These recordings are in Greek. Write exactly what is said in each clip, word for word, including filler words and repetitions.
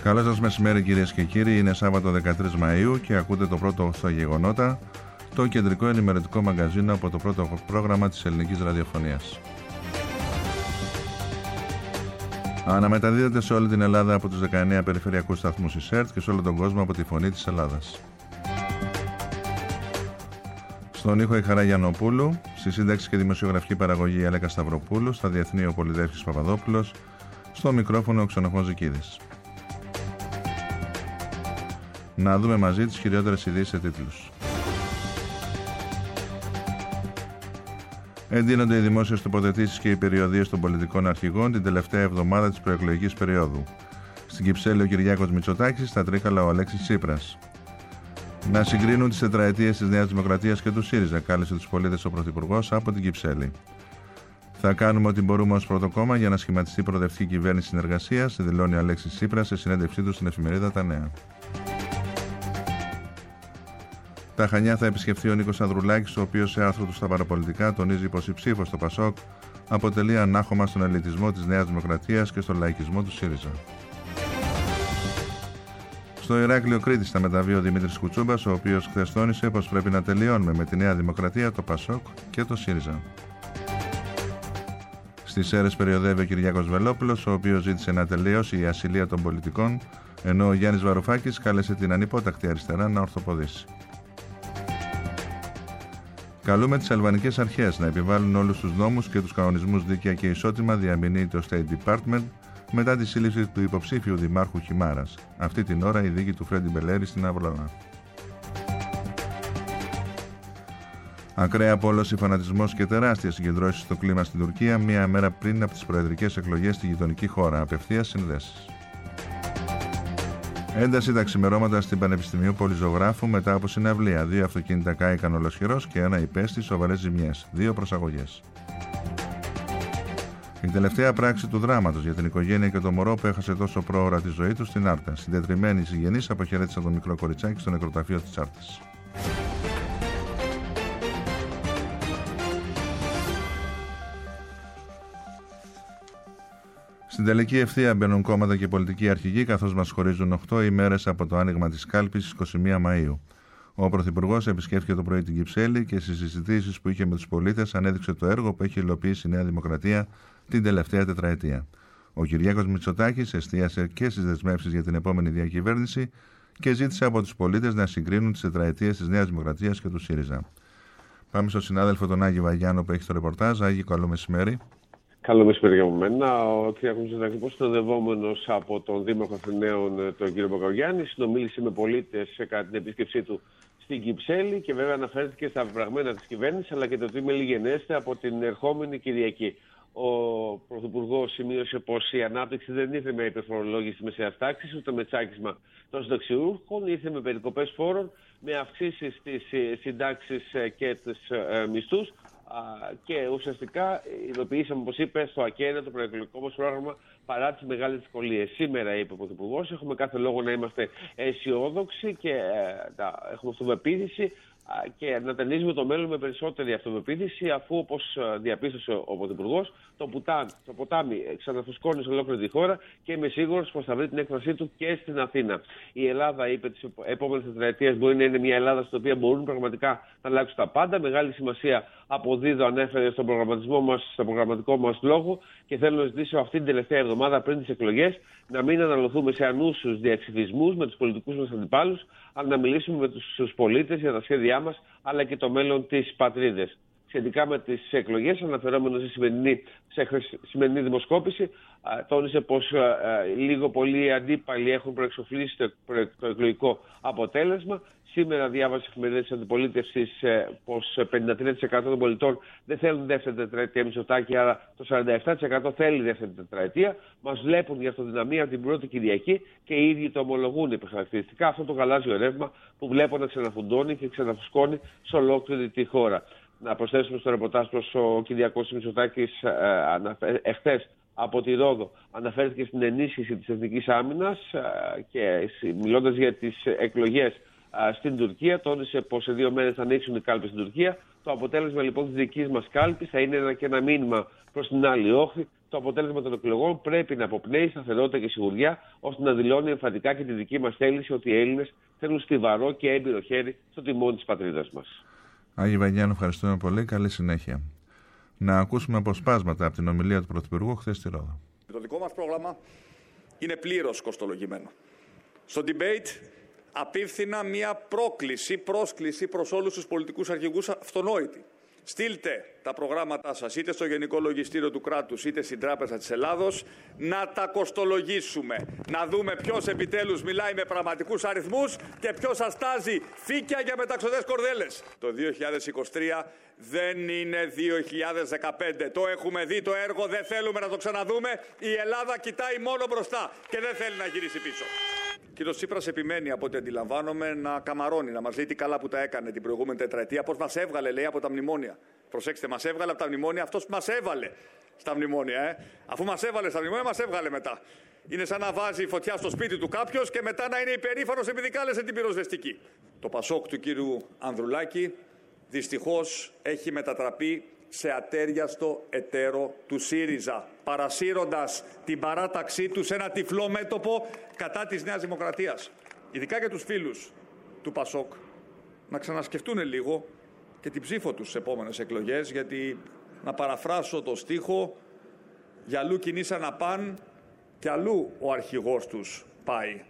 Καλό σας μεσημέρι κυρίες και κύριοι, είναι Σάββατο δεκατρείς Μαΐου και ακούτε το πρώτο στα γεγονότα, το κεντρικό ενημερωτικό μαγκαζίνο από το πρώτο πρόγραμμα της ελληνικής ραδιοφωνίας. Αναμεταδίδεται σε όλη την Ελλάδα από τους δεκαεννέα περιφερειακούς σταθμούς της ΕΡΤ και σε όλο τον κόσμο από τη Φωνή της Ελλάδας. Στον ήχο η Χαρά Γιαννοπούλου, στη σύνταξη και δημοσιογραφική παραγωγή η Αλέκα Σταυροπούλου, στα διεθνή ο Πολυδεύχης Παπαδόπουλος, στο μικρόφωνο ο Ξενοφών Ζικίδης. Να δούμε μαζί τις κυριότερες ειδήσεις σε τίτλους. Εντείνονται οι δημόσιες τοποθετήσεις και οι περιοδίες των πολιτικών αρχηγών την τελευταία εβδομάδα της προεκλογικής περίοδου. Στην Κυψέλη ο Κυριάκος Μητσοτάκης, στα Τρίκαλα ο Αλέξης Τσίπρας. Να συγκρίνουν τις τετραετίες της Νέας Δημοκρατίας και του ΣΥΡΙΖΑ, κάλεσε τους πολίτες ο Πρωθυπουργός από την Κυψέλη. Θα κάνουμε ό,τι μπορούμε ως πρώτο κόμμα για να σχηματιστεί προοδευτική κυβέρνηση συνεργασίας, δηλώνει ο Αλέξης Τσίπρας σε συνέντευξή του στην εφημερίδα Τα Νέα. Τα Χανιά θα επισκεφθεί ο Νίκος Ανδρουλάκης, ο οποίος σε άρθρο του στα παραπολιτικά τονίζει πως η ψήφος στο ΠΑΣΟΚ αποτελεί ανάχωμα στον ελιτισμό της Νέας Δημοκρατίας και στον λαϊκισμό του ΣΥΡΙΖΑ. Στο Ηράκλειο Κρήτης θα μεταβεί ο Δημήτρης Κουτσούμπας, ο οποίος χθες τόνισε πως πρέπει να τελειώνουμε με τη Νέα Δημοκρατία, το ΠΑΣΟΚ και το ΣΥΡΙΖΑ. Στις Σέρρες περιοδεύει ο Κυριάκος Βελόπουλος, ο οποίος ζήτησε να τελειώσει η ασυλία των πολιτικών, ενώ ο Γιάννης Βαρουφάκης κάλεσε την ανυπότακτη αριστερά να ορθοποδήσει. Καλούμε τις αλβανικές αρχές να επιβάλλουν όλους τους νόμους και τους κανονισμούς δίκαια και ισότιμα, διαμηνύει το State Department μετά τη σύλληψη του υποψήφιου δημάρχου Χιμάρας. Αυτή την ώρα η δίκη του Φρέντι Μπελέρη στην Αυλώνα. Ακραία απόλωση, φανατισμός και τεράστιες συγκεντρώσεις στο κλίμα στην Τουρκία, μία μέρα πριν από τις προεδρικές εκλογές στη γειτονική χώρα. Απευθείας συνδέσεις. Ένταση τα ξημερώματα στην Πανεπιστημίου Πολυζωγράφου μετά από συναυλία. Δύο αυτοκίνητα κάηκαν ολοσχερός και ένα υπέστη σοβαρές ζημιές. Δύο προσαγωγές. Η τελευταία πράξη του δράματος για την οικογένεια και το μωρό που έχασε τόσο πρόωρα τη ζωή του στην Άρτα. Συντετριμμένοι συγγενείς αποχαιρέτησαν το μικρό κοριτσάκι στο νεκροταφείο της Άρτας. Στην τελική ευθεία μπαίνουν κόμματα και πολιτικοί αρχηγοί, καθώς μας χωρίζουν οκτώ ημέρες από το άνοιγμα της κάλπης στις είκοσι μία Μαΐου. Ο Πρωθυπουργός επισκέφθηκε το πρωί την Κυψέλη και στις συζητήσεις που είχε με τους πολίτες ανέδειξε το έργο που έχει υλοποιήσει η Νέα Δημοκρατία την τελευταία τετραετία. Ο Κυριάκος Μητσοτάκης εστίασε και στις δεσμεύσεις για την επόμενη διακυβέρνηση και ζήτησε από τους πολίτες να συγκρίνουν τις τετραετίες της Νέας Δημοκρατίας και του ΣΥΡΙΖΑ. Πάμε στον συνάδελφο τον Άγιο Βαγιάνο που έχει το ρεπορτάζ. Άγιο, καλό μεσημέρι. Καλό μεσημέρι για μένα. Ο κ. Μητσοτάκης, συνοδευόμενος από τον Δήμαρχο Αθηναίων, τον κ. Μπακογιάννη, συνομίλησε με πολίτες κατά την επίσκεψή του στην Κυψέλη και βέβαια αναφέρθηκε στα πραγμένα της κυβέρνησης αλλά και το τι μελιγενέστε από την ερχόμενη Κυριακή. Ο Πρωθυπουργός σημείωσε πως η ανάπτυξη δεν ήρθε με υπερφορολόγηση της μεσαίας τάξης ούτε με τσάκισμα των συνταξιούχων, ήρθε με περικοπές φόρων, με αυξήσεις στις συντάξεις και τους μισθούς. Και ουσιαστικά ειδοποιήσαμε, όπως είπε, στο ακέραιο το προεκλογικό μας πρόγραμμα παρά τις μεγάλες δυσκολίες. Σήμερα, είπε ο Πρωθυπουργός, έχουμε κάθε λόγο να είμαστε αισιόδοξοι και ε, έχουμε αυτοπεποίθηση και να ταινίζουμε το μέλλον με περισσότερη αυτοπεποίθηση, αφού, όπως διαπίστωσε ο Πρωθυπουργός, το, το ποτάμι ξαναφουσκώνει σε ολόκληρη τη χώρα και είμαι σίγουρος πως θα βρει την έκφρασή του και στην Αθήνα. Η Ελλάδα, είπε, τις επόμενες τετραετίες μπορεί να είναι μια Ελλάδα στην οποία μπορούν πραγματικά να αλλάξουν τα πάντα. Μεγάλη σημασία αποδίδω, ανέφερε στον προγραμματισμό μας, στο προγραμματικό μας λόγο και θέλω να ζητήσω αυτή την τελευταία εβδομάδα πριν τις εκλογές να μην αναλωθούμε σε ανούσιους διαξυφισμούς με τους πολιτικούς μας αντιπάλους, αλλά να μιλήσουμε με τους πολίτες για τα σχέδιά μας αλλά και το μέλλον της πατρίδας. Σχετικά με τις εκλογές, αναφερόμενος στη σημερινή, σε σημερινή δημοσκόπηση, τόνισε πως λίγο πολύ οι αντίπαλοι έχουν προεξοφλήσει το, το εκλογικό αποτέλεσμα. Σήμερα διάβασε εφημερίδα της αντιπολίτευσης πως πενήντα τρία τοις εκατό των πολιτών δεν θέλουν δεύτερη τετραετία Μητσοτάκη, άρα το σαράντα επτά τοις εκατό θέλει δεύτερη τετραετία. Μας βλέπουν για αυτοδυναμία την πρώτη Κυριακή και οι ίδιοι το ομολογούν υπερχαρακτηριστικά αυτό το γαλάζιο ρεύμα που βλέπω να ξαναφουντώνει και ξαναφουσκώνει σε ολόκληρη τη χώρα. Να προσθέσουμε στο ρεπορτάζ πως ο Κυριάκος Μητσοτάκης εχθές από τη Ρόδο αναφέρθηκε στην ενίσχυση της εθνικής άμυνας και μιλώντας για τις εκλογές στην Τουρκία τόνισε πως σε δύο μέρες θα ανοίξουν οι κάλπες στην Τουρκία. Το αποτέλεσμα λοιπόν της δικής μας κάλπης θα είναι ένα και ένα μήνυμα προς την άλλη όχθη το αποτέλεσμα των εκλογών πρέπει να αποπνέει σταθερότητα και σιγουριά, ώστε να δηλώνει εμφαντικά και τη δική μας θέληση ότι οι Έλληνες θέλουν στιβαρό και έμπειρο χέρι στο τιμόνι της πατρίδας μας. Άγιε Βαγγιάννου, ευχαριστούμε πολύ. Καλή συνέχεια. Να ακούσουμε αποσπάσματα από την ομιλία του Πρωθυπουργού χθες στη Ρόδο. Το δικό μας πρόγραμμα είναι πλήρως κοστολογημένο. Στο debate απίφθηνα μια πρόκληση, πρόσκληση προς όλους τους πολιτικούς αρχηγούς αυτονόητη. Στείλτε τα προγράμματά σας είτε στο Γενικό Λογιστήριο του Κράτους είτε στην Τράπεζα της Ελλάδος να τα κοστολογήσουμε. Να δούμε ποιος επιτέλους μιλάει με πραγματικούς αριθμούς και ποιος αστάζει φύκια για μεταξωτές κορδέλες. Το δύο χιλιάδες είκοσι τρία δεν είναι δύο χιλιάδες δεκαπέντε. Το έχουμε δει το έργο, δεν θέλουμε να το ξαναδούμε. Η Ελλάδα κοιτάει μόνο μπροστά και δεν θέλει να γυρίσει πίσω. Ο κύριος Τσίπρας επιμένει, από ό,τι αντιλαμβάνομαι, να καμαρώνει, να μας λέει τι καλά που τα έκανε την προηγούμενη τετραετία, πώς μας έβγαλε, λέει, από τα μνημόνια. Προσέξτε, μας έβγαλε από τα μνημόνια αυτός που μας έβαλε στα μνημόνια. Ε. Αφού μας έβαλε στα μνημόνια, μας έβγαλε μετά. Είναι σαν να βάζει φωτιά στο σπίτι του κάποιος και μετά να είναι υπερήφανος επειδή κάλεσε την πυροσβεστική. Το Πασόκ του κύριου Ανδρουλάκη δυστυχώς έχει μετατραπεί σε ατέριαστο εταίρο του ΣΥΡΙΖΑ, παρασύροντας την παράταξή του σε ένα τυφλό μέτωπο κατά της Νέας Δημοκρατίας. Ειδικά για τους φίλους του Πασόκ να ξανασκεφτούν λίγο και την ψήφο τους στις επόμενες εκλογές, γιατί, να παραφράσω το στίχο, για αλλού κινήσαν να παν και αλλού ο αρχηγός τους πάει.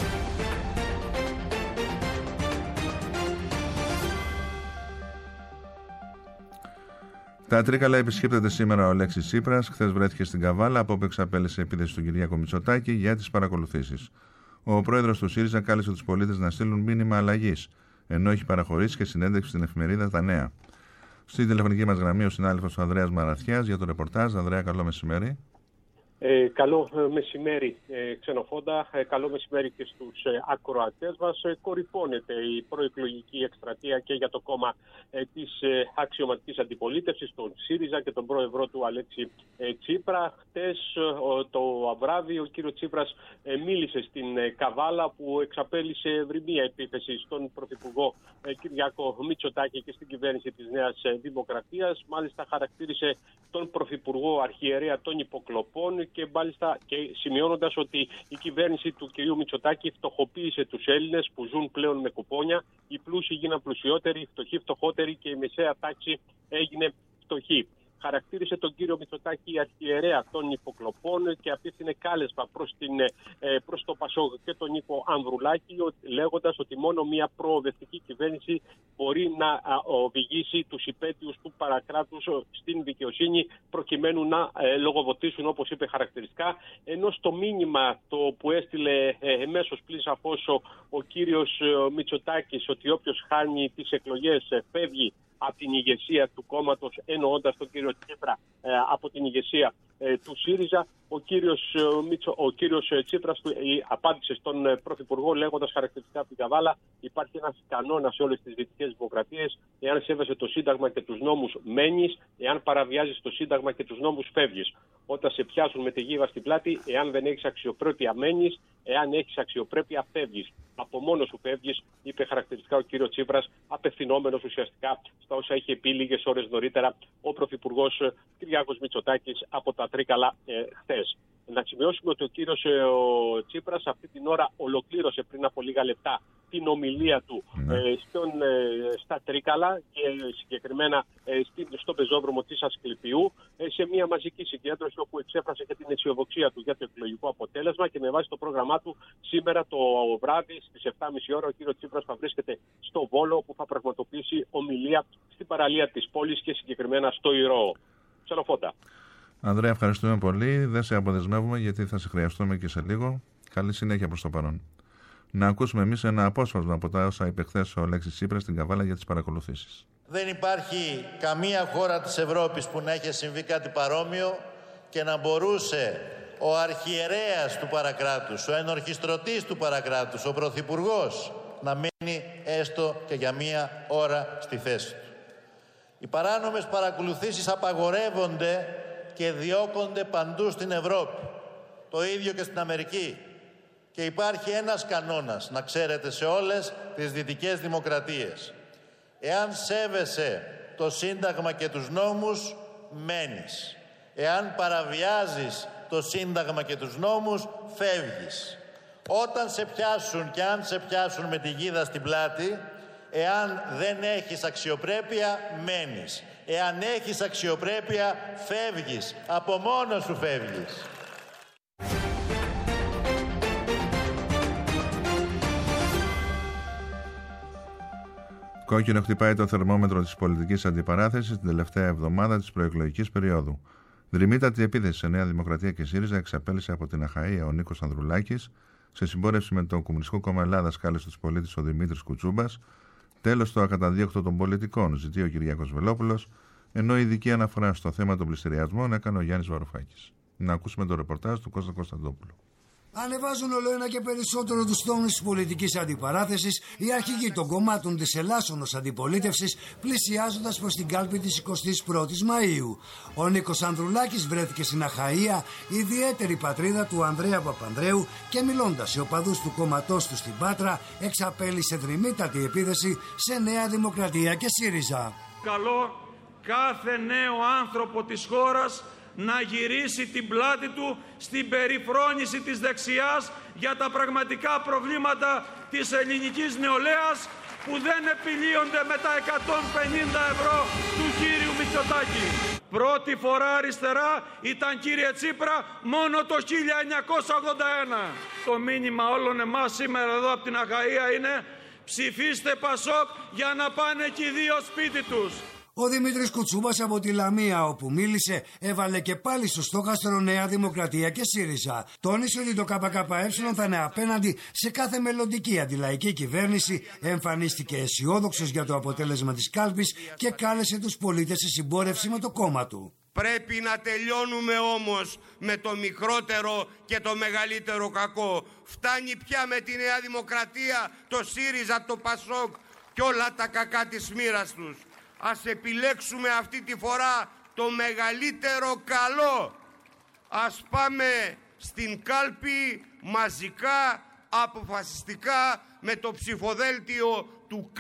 Τα Τρίκαλα επισκέπτεται σήμερα ο Αλέξης Τσίπρας. Χθες βρέθηκε στην Καβάλα, από όπου εξαπέλυσε επίθεση στον Κυριάκο Μητσοτάκη για τις παρακολουθήσεις. Ο πρόεδρος του ΣΥΡΙΖΑ κάλεσε τους πολίτες να στείλουν μήνυμα αλλαγής, ενώ έχει παραχωρήσει και συνέντευξη στην εφημερίδα Τα Νέα. Στη τηλεφωνική μας γραμμή ο συνάδελφος του Ανδρέας Μαραθιάς για το ρεπορτάζ. Ανδρέα, καλό μεσημέρι. Ε, καλό μεσημέρι, ε, Ξενοφόντα. Ε, καλό μεσημέρι και στους ε, ακροατές μας. Ε, κορυφώνεται η προεκλογική εκστρατεία και για το κόμμα ε, της ε, αξιωματικής αντιπολίτευσης, τον ΣΥΡΙΖΑ και τον πρόεδρό του Αλέξη ε, Τσίπρα. Χτες ε, το βράδυ ο κύριος Τσίπρας ε, μίλησε στην ε, Καβάλα, που εξαπέλυσε ευρυμία επίθεση στον πρωθυπουργό ε, Κυριάκο Μητσοτάκη και στην κυβέρνηση της Νέας ε, Δημοκρατίας. Μάλιστα χαρακτήρισε τον πρωθυπουργό αρχιερέα των υποκλοπών, και μάλιστα και σημειώνοντας ότι η κυβέρνηση του κυρίου Μητσοτάκη φτωχοποίησε τους Έλληνες που ζουν πλέον με κουπόνια, οι πλούσιοι γίναν πλουσιότεροι, οι φτωχοί φτωχότεροι και η μεσαία τάξη έγινε φτωχή. Χαρακτήρισε τον κύριο Μητσοτάκη αρχιερέα των υποκλοπών και απίθυνε κάλεσμα προς, την, προς το Πασόκ και τον Νίκο Ανδρουλάκη, λέγοντας ότι μόνο μια προοδευτική κυβέρνηση μπορεί να οδηγήσει τους υπέτειους του παρακράτους στην δικαιοσύνη, προκειμένου να λογοδοτήσουν, όπως είπε χαρακτηριστικά. Ενώ στο μήνυμα το που έστειλε εμέσως πλην σαφώς ο, ο κύριος Μητσοτάκης, ότι όποιος χάνει τις εκλογές φεύγει από την ηγεσία του κόμματος, εννοώντας τον κύριο Τσίπρα ε, από την ηγεσία ε, του ΣΥΡΙΖΑ, ο κύριος, ε, Μίτσο, ο κύριος ε, Τσίπρας ε, απάντησε στον ε, Πρωθυπουργό λέγοντας χαρακτηριστικά από την Καβάλα: υπάρχει ένας κανόνας σε όλες τις δυτικές δημοκρατίες. Εάν σέβεσαι το Σύνταγμα και τους νόμους, μένεις. Εάν παραβιάζεις το Σύνταγμα και τους νόμους, φεύγεις. Όταν σε πιάσουν με τη γύβα στην πλάτη, εάν δεν έχεις αξιοπρέπεια, μένεις. Εάν έχεις αξιοπρέπεια, φεύγεις. Από μόνο σου φεύγεις, είπε χαρακτηριστικά ο κύριος Τσίπρας, απευθυνόμενος ουσιαστικά στα όσα είχε πει λίγες ώρες νωρίτερα ο Πρωθυπουργός Κυριάκος Μητσοτάκης από τα Τρίκαλα ε, χθες. Να σημειώσουμε ότι ο κύριος ε, ο Τσίπρας αυτή την ώρα ολοκλήρωσε πριν από λίγα λεπτά την ομιλία του ναι. ε, στον, ε, στα Τρίκαλα και συγκεκριμένα ε, στο πεζόδρομο της Ασκληπιού, ε, σε μια μαζική συγκέντρωση όπου εξέφρασε και την αισιοδοξία του για το εκλογικό αποτέλεσμα, και με βάση το πρόγραμμά του σήμερα το βράδυ στις επτά και μισή ώρα ο κύριος Τσίπρας θα βρίσκεται στο Βόλο, όπου θα πραγματοποιήσει ομιλία στην παραλία της πόλης και συγκεκριμένα στο Ηρώο. Ξενοφόντα. Ανδρέα, ευχαριστούμε πολύ. Δεν σε αποδεσμεύουμε, γιατί θα σε χρειαστούμε και σε λίγο. Καλή συνέχεια προς το παρόν. Να ακούσουμε εμείς ένα απόσπασμα από τα όσα είπε χθες ο Αλέξης Τσίπρας στην Καβάλα για τις παρακολουθήσεις. Δεν υπάρχει καμία χώρα της Ευρώπης που να έχει συμβεί κάτι παρόμοιο και να μπορούσε ο αρχιερέας του παρακράτους, ο ενορχιστρωτής του παρακράτους, ο πρωθυπουργός, να μείνει έστω και για μία ώρα στη θέση του. Οι παράνομες παρακολουθήσεις απαγορεύονται και διώκονται παντού στην Ευρώπη. Το ίδιο και στην Αμερική. Και υπάρχει ένας κανόνας, να ξέρετε, σε όλες τις δυτικές δημοκρατίες. Εάν σέβεσαι το Σύνταγμα και τους νόμους, μένεις. Εάν παραβιάζεις το Σύνταγμα και τους νόμους, φεύγεις. Όταν σε πιάσουν και αν σε πιάσουν με τη γίδα στην πλάτη, εάν δεν έχεις αξιοπρέπεια, μένεις. Εάν έχεις αξιοπρέπεια, φεύγεις. Από μόνος σου φεύγεις. Κόκκινο χτυπάει το θερμόμετρο της πολιτικής αντιπαράθεσης την τελευταία εβδομάδα της προεκλογικής περίοδου. Δρυμύτατη επίθεση σε Νέα Δημοκρατία και ΣΥΡΙΖΑ εξαπέλυσε από την Αχαΐα ο Νίκος Ανδρουλάκης. Σε συμπόρευση με το Κομμουνιστικό Κόμμα Ελλάδας κάλεσε τους πολίτες ο Δημήτρης Κουτσούμπας. Τέλος το ακαταδίωκτο των πολιτικών, ζητεί ο Κυριάκος Βελόπουλος, ενώ η ειδική αναφορά στο θέμα των πληστηριασμών έκανε ο Γιάννης Βαρουφάκης. Να ακούσουμε το ρεπορτάζ του Κώστα Κωνσταντόπουλου. Ανεβάζουν όλο ένα και περισσότερο τους τόνους της πολιτικής αντιπαράθεσης οι αρχηγοί των κομμάτων της ελάσσονος αντιπολίτευσης, πλησιάζοντας προς την κάλπη της εικοστής πρώτης Μαΐου. Ο Νίκος Ανδρουλάκης βρέθηκε στην Αχαΐα, ιδιαίτερη πατρίδα του Ανδρέα Παπανδρέου, και μιλώντας σε οπαδούς του κόμματός του στην Πάτρα, εξαπέλυσε δρυμύτατη επίθεση σε Νέα Δημοκρατία και ΣΥΡΙΖΑ. Καλό κάθε νέο άνθρωπο της χώρας να γυρίσει την πλάτη του στην περιφρόνηση της δεξιάς για τα πραγματικά προβλήματα της ελληνικής νεολαίας που δεν επιλύονται με τα εκατόν πενήντα ευρώ του κύριου Μητσοτάκη. Πρώτη φορά αριστερά ήταν, κύριε Τσίπρα, μόνο το χίλια εννιακόσια ογδόντα ένα. Το μήνυμα όλων εμάς σήμερα εδώ από την Αχαΐα είναι: ψηφίστε Πασόκ για να πάνε και οι δύο σπίτι τους. Ο Δημήτρης Κουτσούμπας από τη Λαμία, όπου μίλησε, έβαλε και πάλι στο στόχαστρο Νέα Δημοκρατία και ΣΥΡΙΖΑ. Τόνισε ότι το ΚΚΕ θα είναι απέναντι σε κάθε μελλοντική αντιλαϊκή κυβέρνηση, εμφανίστηκε αισιόδοξος για το αποτέλεσμα της κάλπης και κάλεσε τους πολίτες σε συμπόρευση με το κόμμα του. Πρέπει να τελειώνουμε όμως με το μικρότερο και το μεγαλύτερο κακό. Φτάνει πια με τη Νέα Δημοκρατία, το ΣΥΡΙΖΑ, το ΠΑΣΟΚ και όλα τα κακά της μοίρας τους. Ας επιλέξουμε αυτή τη φορά το μεγαλύτερο καλό. Ας πάμε στην κάλπη μαζικά, αποφασιστικά, με το ψηφοδέλτιο του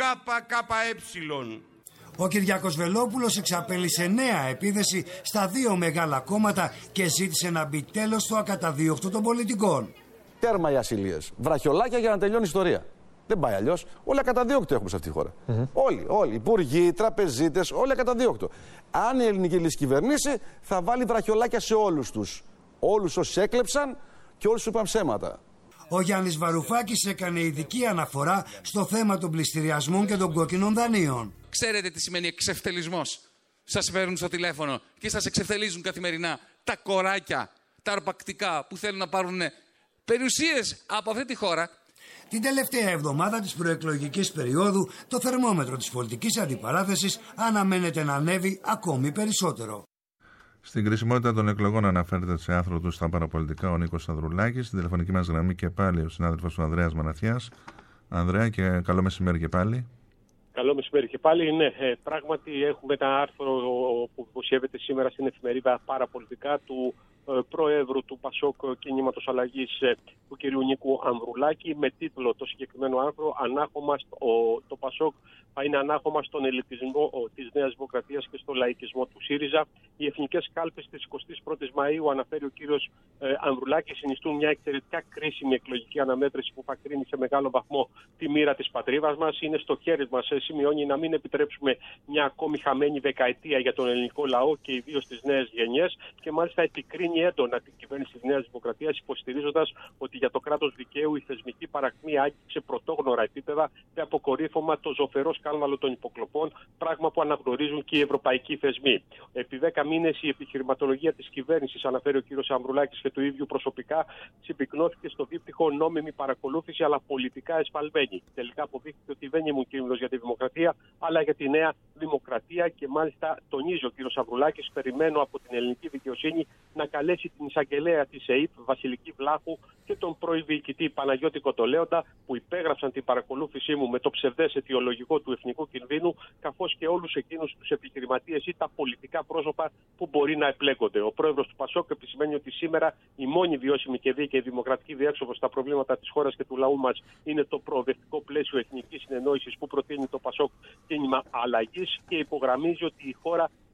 ΚΚΕ. Ο Κυριάκος Βελόπουλος εξαπέλυσε νέα επίθεση στα δύο μεγάλα κόμματα και ζήτησε να μπει τέλος στο ακαταδίωκτο των πολιτικών. Τέρμα οι ασυλίες. Βραχιολάκια για να τελειώνει η ιστορία. Δεν πάει αλλιώς. Όλοι ακαταδίωκτο έχουμε σε αυτή τη χώρα. Mm-hmm. Όλοι, όλοι. Υπουργοί, τραπεζίτες, όλοι ακαταδίωκτο. Αν η ελληνική λύση κυβερνήσει, θα βάλει βραχιολάκια σε όλους τους. Όλους όσοι έκλεψαν και όλους που είπαν ψέματα. Ο Γιάννης Βαρουφάκης έκανε ειδική αναφορά στο θέμα των πληστηριασμών και των κόκκινων δανείων. Ξέρετε τι σημαίνει εξευτελισμός? Σας παίρνουν στο τηλέφωνο και σας εξευτελίζουν καθημερινά τα κοράκια, τα αρπακτικά που θέλουν να πάρουν περιουσίες από αυτή τη χώρα. Την τελευταία εβδομάδα της προεκλογικής περίοδου το θερμόμετρο της πολιτικής αντιπαράθεσης αναμένεται να ανέβει ακόμη περισσότερο. Στην κρισιμότητα των εκλογών αναφέρεται σε άρθρο του στα παραπολιτικά ο Νίκος Ανδρουλάκης. Στην τηλεφωνική μας γραμμή και πάλι ο συνάδελφος του Ανδρέας Μαναθιάς. Ανδρέα, και καλό μεσημέρι και πάλι. Καλό μεσημέρι και πάλι. Ναι, ε, πράγματι έχουμε ένα άρθρο που δημοσιεύεται σήμερα στην εφημερίδα Παραπολιτικά του ε, Προέδρου του Πασόκ Κινήματος Αλλαγής, ε, του κ. Νίκου Ανδρουλάκη, με τίτλο το συγκεκριμένο άρθρο «Ανάχωμα, ο, το Πασόκ θα είναι ανάχωμα στον ελιτισμό της Νέας Δημοκρατίας και στο λαϊκισμό του ΣΥΡΙΖΑ». Οι εθνικές κάλπες της εικοστής πρώτης Μαΐου, αναφέρει ο κ. Ε, Ανδρουλάκης, συνιστούν μια εξαιρετικά κρίσιμη εκλογική αναμέτρηση που θα κρίνει σε μεγάλο βαθμό τη μοίρα της πατρίδας μας. Είναι στο χέρι μας, ε, σημειώνει, να μην επιτρέψουμε μια ακόμη χαμένη δεκαετία για τον ελληνικό λαό και ιδίως τις νέες γενιές, και μάλιστα επικρίνει έντονα την κυβέρνηση της Νέας Δημοκρατίας, υποστηρίζοντας ότι για το κράτος δικαίου η θεσμική παρακμή άγγιξε πρωτόγνωρα επίπεδα με αποκορύφωμα το ζωφερό σκάνδαλο των υποκλοπών, πράγμα που αναγνωρίζουν και οι ευρωπαϊκοί θεσμοί. Επί δέκα μήνες η επιχειρηματολογία της κυβέρνησης, αναφέρει ο κ. Ανδρουλάκης και του ίδιου προσωπικά, συμπυκνώθηκε στο δίπτυχο νόμιμη παρακολούθηση αλλά πολιτικά εσφαλμένη. Τελικά αποδείχθηκε ότι δεν ήμουν κίνδυνος για τη δημοκρατία, αλλά για τη Νέα Δημοκρατία, και μάλιστα τονίζει ο κ. Ανδρουλάκης: περιμένω από την ελληνική δικαιοσύνη να καλέσει την εισαγγελέα της ΕΕΠ, Βασιλική Βλάχου, και τον προδιοικητή Παναγιώτη Κοτολέοντα, που υπέγραψαν την παρακολούθησή μου με το ψευδές αιτιολογικό του εθνικού κινδύνου, καθώς και όλους εκείνους τους επιχειρηματίες ή τα πολιτικά πρόσωπα που μπορεί να επλέγονται. Ο πρόεδρος του Πασόκ επισημαίνει ότι σήμερα η μόνη βιώσιμη και δίκαιη δημοκρατική διέξοδο στα προβλήματα της χώρας και του λαού μας είναι το προοδευτικό πλαίσιο εθνικής συνεννόησης που προτείνει το Πασόκ Κίνημα Αλλαγής, και υπογραμμίζει ότι η χώρα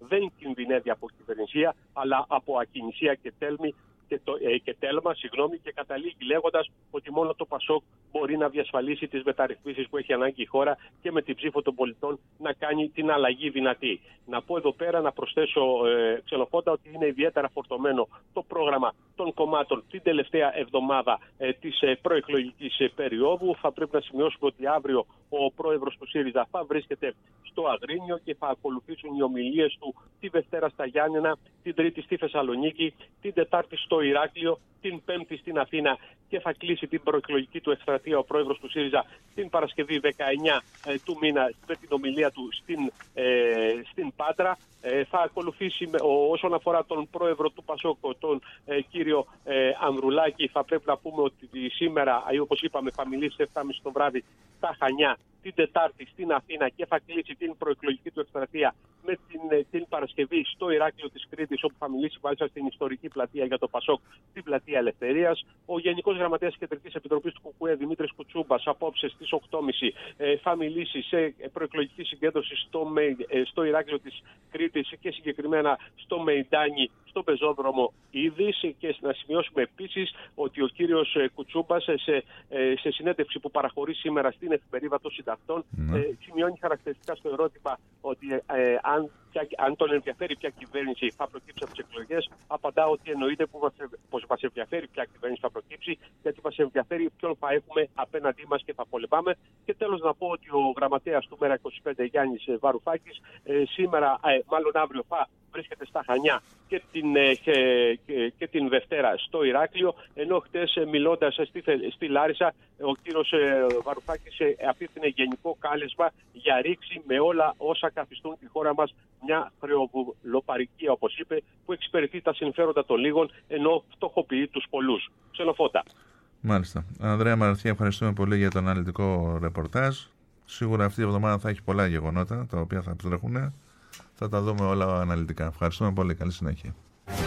δεν κινδυνεύει από κυβερνησία, αλλά από ακινησία και τέλμη. Και, το, ε, και τέλμα, συγγνώμη, και καταλήγει λέγοντας ότι μόνο το ΠΑΣΟΚ μπορεί να διασφαλίσει τις μεταρρυθμίσεις που έχει ανάγκη η χώρα και με την ψήφο των πολιτών να κάνει την αλλαγή δυνατή. Να πω εδώ πέρα, να προσθέσω ε, ξενοφώντα, ότι είναι ιδιαίτερα φορτωμένο το πρόγραμμα των κομμάτων την τελευταία εβδομάδα ε, της ε, προεκλογικής ε, περίοδου. Θα πρέπει να σημειώσουμε ότι αύριο ο πρόεδρος του ΣΥΡΙΖΑ θα βρίσκεται στο Αγρίνιο και θα ακολουθήσουν οι ομιλίες του τη Δευτέρα στα Γιάννενα, την Τρίτη στη Θεσσαλονίκη, την Τετάρτη στο Ηράκλειο, την Πέμπτη στην Αθήνα και θα κλείσει την προεκλογική του εκστρατεία ο πρόεδρος του ΣΥΡΙΖΑ την Παρασκευή δεκαεννέα ε, του μήνα με την ομιλία του στην, ε, στην Πάτρα. Ε, θα ακολουθήσει με, ο, όσον αφορά τον πρόεδρο του ΠΑΣΟΚ, τον ε, κύριο ε, Ανδρουλάκη, θα πρέπει να πούμε ότι σήμερα, όπως είπαμε, θα μιλήσει επτά και μισή το βράδυ στα Χανιά, την Τετάρτη στην Αθήνα και θα κλείσει την προεκλογική του εκστρατεία με την, την Παρασκευή στο Ηράκλειο της Κρήτης, όπου θα μιλήσει μάλιστα στην ιστορική πλατεία για το ΠΑΣΟΚ, την πλατεία Ελευθερίας. Ο Γενικός Γραμματέας της Κεντρικής Επιτροπής του ΚΚΕ, Δημήτρης Κουτσούμπας, απόψε στις οκτώ και μισή ε, θα μιλήσει σε προεκλογική συγκέντρωση στο, ε, στο Ηράκλειο της Κρήτης και συγκεκριμένα στο Μεϊντάνι, στο πεζόδρομο Ήδης. Και να σημειώσουμε επίσης ότι ο κύριος Κουτσούμπας σε, σε συνέντευξη που παραχωρεί σήμερα στην εφημερίδα των συντακτών mm. ε, σημειώνει χαρακτηριστικά στο ερώτημα ότι ε, αν, πια, αν τον ενδιαφέρει ποια κυβέρνηση θα προκύψει από τις εκλογές, απαντά ότι εννοείται που μας, πως μας ενδιαφέρει ποια κυβέρνηση θα προκύψει, γιατί μας ενδιαφέρει ποιον θα έχουμε απέναντί μας και θα πολεμάμε. Και τέλος να πω ότι ο γραμματέας του Μέρα είκοσι πέντε, Γιάννης Βαρουφάκης, ε, σήμερα, ε, μάλλον αύριο, θα βρίσκεται στα Χανιά και την, ε, και, και, και την Δευτέρα στο Ηράκλειο, ενώ χτες ε, μιλώντας στη, στη Λάρισα, ο κύριος ε, Βαρουφάκης ε, απίθυνε γενικό κάλεσμα για ρήξη με όλα όσα καθιστούν τη χώρα μας μια χρεοβουλοπαρικία, όπως είπε, που εξυπηρετεί τα συμφέροντα των λίγων ενώ φτωχοποιεί τους πολλούς. Ξενοφώτα. Μάλιστα. Ανδρέα Μαραθία, ευχαριστούμε πολύ για το αναλυτικό ρεπορτάζ. Σίγουρα αυτή η εβδομάδα θα έχει πολλά γεγονότα τα οποία θα τρέχουν. Θα τα δούμε όλα αναλυτικά. Ευχαριστούμε πολύ. Καλή συνέχεια.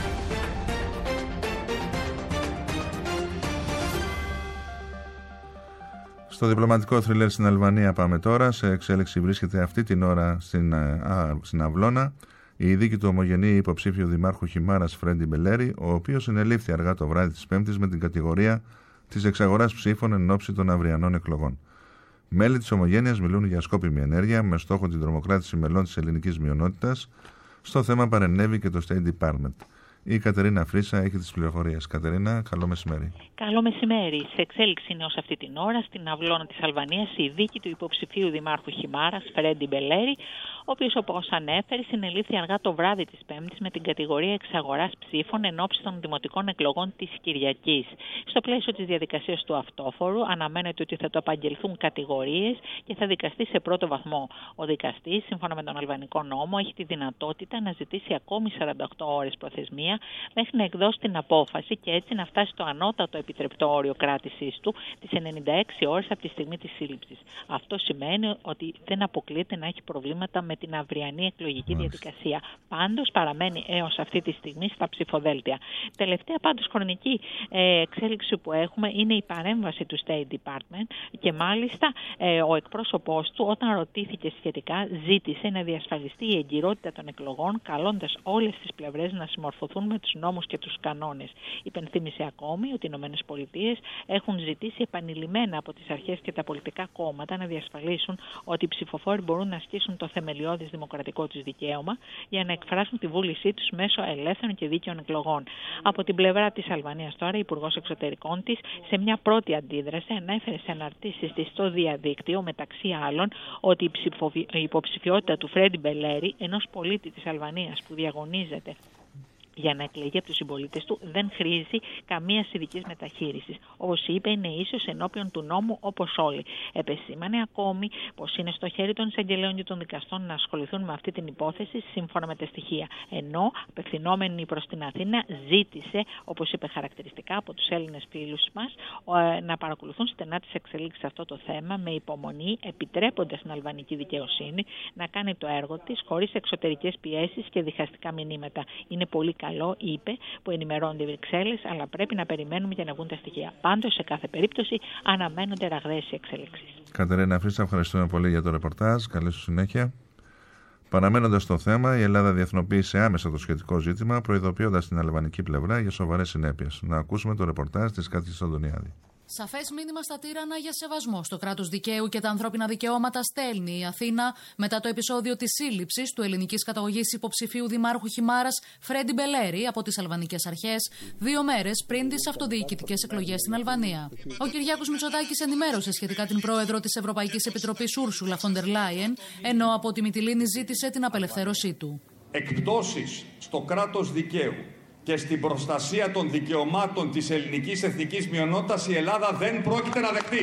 Στο διπλωματικό θρίλερ στην Αλβανία πάμε τώρα. Σε εξέλιξη βρίσκεται αυτή την ώρα στην, α, στην Αυλώνα η δίκη του ομογενή υποψήφιου δημάρχου Χιμάρας Φρέντι Μπελέρη, ο οποίος συνελήφθη αργά το βράδυ της Πέμπτης με την κατηγορία της εξαγοράς ψήφων εν ώψη των αυριανών εκλογών. Μέλη της ομογένειας μιλούν για σκόπιμη ενέργεια με στόχο την τρομοκράτηση μελών της ελληνικής μειονότητας. Στο θέμα παρενέβη και το State Department. Η Κατερίνα Φρίσα έχει τις πληροφορίες. Κατερίνα, καλό μεσημέρι. Καλό μεσημέρι. Σε εξέλιξη είναι ως αυτή την ώρα στην Αυλώνα της Αλβανίας η δίκη του υποψηφίου δημάρχου Χιμάρας, Φρέντι Μπελέρη, ο οποίος, όπως ανέφερε, συνελήφθη αργά το βράδυ της Πέμπτης με την κατηγορία εξαγοράς ψήφων εν ώψη των δημοτικών εκλογών της Κυριακής. Στο πλαίσιο της διαδικασίας του αυτόφορου, αναμένεται ότι θα το απαγγελθούν κατηγορίες και θα δικαστεί σε πρώτο βαθμό. Ο δικαστής, σύμφωνα με τον αλβανικό νόμο, έχει τη δυνατότητα να ζητήσει ακόμη σαράντα οκτώ ώρες προθεσμία μέχρι να εκδώσει την απόφαση και έτσι να φτάσει στο ανώτατο επιτρεπτό όριο κράτησής του, τις ενενήντα έξι ώρες από τη στιγμή της σύλληψης. Αυτό σημαίνει ότι δεν αποκλείεται να έχει προβλήματα με την αυριανή εκλογική Μάλιστα. διαδικασία. Πάντως παραμένει έως αυτή τη στιγμή στα ψηφοδέλτια. Τελευταία πάντως χρονική ε, εξέλιξη που έχουμε είναι η παρέμβαση του State Department και μάλιστα ε, ο εκπρόσωπός του, όταν ρωτήθηκε σχετικά, ζήτησε να διασφαλιστεί η εγκυρότητα των εκλογών, καλώντας όλες τις πλευρές να συμμορφωθούν με τους νόμους και τους κανόνες. Υπενθύμησε ακόμη ότι οι ΗΠΑ έχουν ζητήσει επανειλημμένα από τις αρχές και τα πολιτικά κόμματα να διασφαλίσουν ότι οι ψηφοφόροι μπορούν να ασκήσουν το θεμελιώδης δημοκρατικό τους δικαίωμα για να εκφράσουν τη βούλησή τους μέσω ελεύθερων και δίκαιων εκλογών. Από την πλευρά της Αλβανίας τώρα, η Υπουργός Εξωτερικών της, σε μια πρώτη αντίδραση, ανέφερε σε αναρτήσεις της στο διαδίκτυο, μεταξύ άλλων, ότι η, ψηφοβι... η υποψηφιότητα του Φρέντι Μπελέρη, ενός πολίτη της Αλβανίας που διαγωνίζεται για να εκλεγεί από τους συμπολίτες του, δεν χρήζει καμία ειδική μεταχείριση. Όπως είπε, είναι ίσος ενώπιον του νόμου όπως όλοι. Επεσήμανε ακόμη πως είναι στο χέρι των εισαγγελέων και των δικαστών να ασχοληθούν με αυτή την υπόθεση σύμφωνα με τα στοιχεία. Ενώ, απευθυνόμενη προς την Αθήνα, ζήτησε, όπως είπε χαρακτηριστικά από τους Έλληνες φίλους μας, να παρακολουθούν στενά τις εξελίξεις σε αυτό το θέμα με υπομονή, επιτρέποντας στην αλβανική δικαιοσύνη να κάνει το έργο της χωρίς εξωτερικές πιέσεις και διχαστικά μηνύματα. Είναι πολύ καλό, είπε, που ενημερώνονται οι Βρυξέλλες, αλλά πρέπει να περιμένουμε για να βγουν τα στοιχεία. Πάντως, σε κάθε περίπτωση, αναμένονται ραγδαίες εξελίξεις. Κατερίνα Φρίσα, ευχαριστούμε πολύ για το ρεπορτάζ. Καλή σου συνέχεια. Παραμένοντας στο θέμα, η Ελλάδα διεθνοποίησε άμεσα το σχετικό ζήτημα, προειδοποιώντας την αλβανική πλευρά για σοβαρές συνέπειες. Να ακούσουμε το ρεπορτάζ της Κάτης Αντωνιάδη. Σαφές μήνυμα στα Τύρανα για σεβασμό στο κράτος δικαίου και τα ανθρώπινα δικαιώματα στέλνει η Αθήνα μετά το επεισόδιο της σύλληψης του ελληνικής καταγωγής υποψηφίου δημάρχου Χιμάρας Φρέντι Μπελέρη από τις αλβανικές αρχές, δύο μέρες πριν τις αυτοδιοικητικές εκλογές στην Αλβανία. Ο Κυριάκος Μητσοτάκης ενημέρωσε σχετικά την πρόεδρο της Ευρωπαϊκής Επιτροπής Ούρσουλα Φον ντερ Λάιεν, ενώ από τη Μυτιλήνη ζήτησε την απελευθέρωσή του. Εκπτώσεις στο κράτος δικαίου και στην προστασία των δικαιωμάτων της ελληνικής εθνικής μειονότητας η Ελλάδα δεν πρόκειται να δεχτεί.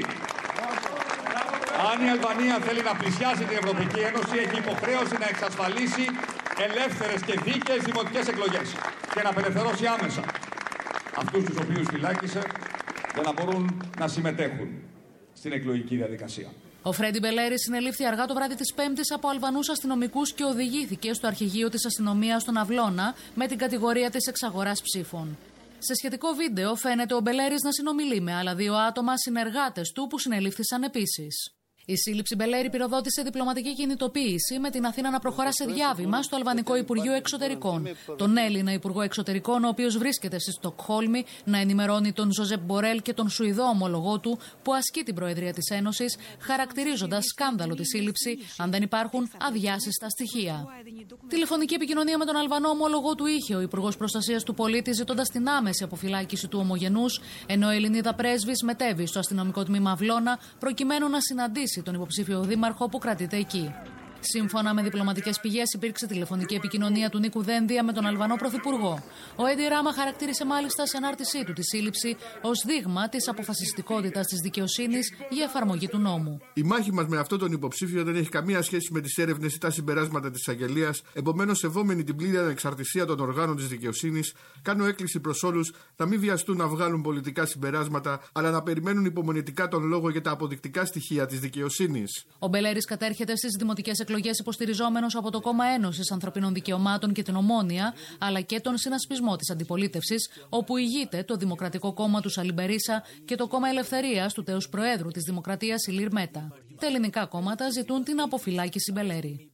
Αν η Αλβανία θέλει να πλησιάσει την Ευρωπαϊκή Ένωση, έχει υποχρέωση να εξασφαλίσει ελεύθερες και δίκαιες δημοτικές εκλογές και να απελευθερώσει άμεσα αυτούς τους οποίους φυλάκισε για να μπορούν να συμμετέχουν στην εκλογική διαδικασία. Ο Φρέντι Μπελέρη συνελήφθη αργά το βράδυ της Πέμπτης από Αλβανούς αστυνομικούς και οδηγήθηκε στο αρχηγείο της αστυνομίας στον Αυλώνα με την κατηγορία της εξαγοράς ψήφων. Σε σχετικό βίντεο φαίνεται ο Μπελέρης να συνομιλεί με άλλα δύο άτομα συνεργάτες του που συνελήφθησαν επίσης. Η σύλληψη Μπελέρη πυροδότησε διπλωματική κινητοποίηση με την Αθήνα να προχωρά σε διάβημα στο Αλβανικό Υπουργείο Εξωτερικών. Τον Έλληνα Υπουργό Εξωτερικών, ο οποίος βρίσκεται στη Στοκχόλμη, να ενημερώνει τον Ζωζεπ Μπορέλ και τον Σουηδό ομολογό του που ασκεί την Προεδρία της Ένωσης, χαρακτηρίζοντας σκάνδαλο τη σύλληψη αν δεν υπάρχουν αδιάσυστα στοιχεία. Τηλεφωνική επικοινωνία με τον Αλβανό ομολογό του είχε ο Υπουργός Προστασίας του Πολίτη, ζητώντας την άμεση αποφυλάκηση του ομογενούς, ενώ η Ελληνίδα πρέσβης μετέβη στο αστυνομικό τμήμα Αυλώνα προκειμένου να συναντήσει τον υποψήφιο δήμαρχο που κρατείται εκεί. Σύμφωνα με διπλωματικές πηγές, υπήρξε τηλεφωνική επικοινωνία του Νίκου Δένδια με τον Αλβανό Πρωθυπουργό. Ο Έντι Ράμα χαρακτήρισε μάλιστα σε ανάρτησή του τη σύλληψη ως δείγμα της αποφασιστικότητας της δικαιοσύνης για εφαρμογή του νόμου. Η μάχη μας με αυτόν τον υποψήφιο δεν έχει καμία σχέση με τις έρευνες ή τα συμπεράσματα της εισαγγελίας. Επομένως, σεβόμενη την πλήρη ανεξαρτησία των οργάνων της δικαιοσύνης, κάνω έκκληση προς όλους να μην βιαστούν να βγάλουν πολιτικά συμπεράσματα, αλλά να περιμένουν υπομονετικά τον λόγο για τα αποδεικτικά στοιχεία της δικαιοσύνης. Ο Μπελέρης κατέρχεται στις δημοτικές εκλογές υποστηριζόμενος από το Κόμμα Ένωσης Ανθρωπίνων Δικαιωμάτων και την Ομόνοια, αλλά και τον συνασπισμό της αντιπολίτευσης, όπου ηγείται το Δημοκρατικό Κόμμα του Σαλί Μπερίσα και το Κόμμα Ελευθερίας του τέους Προέδρου της Δημοκρατίας Ηλίρ Μέτα. Τα ελληνικά κόμματα ζητούν την αποφυλάκηση Μπελέρη.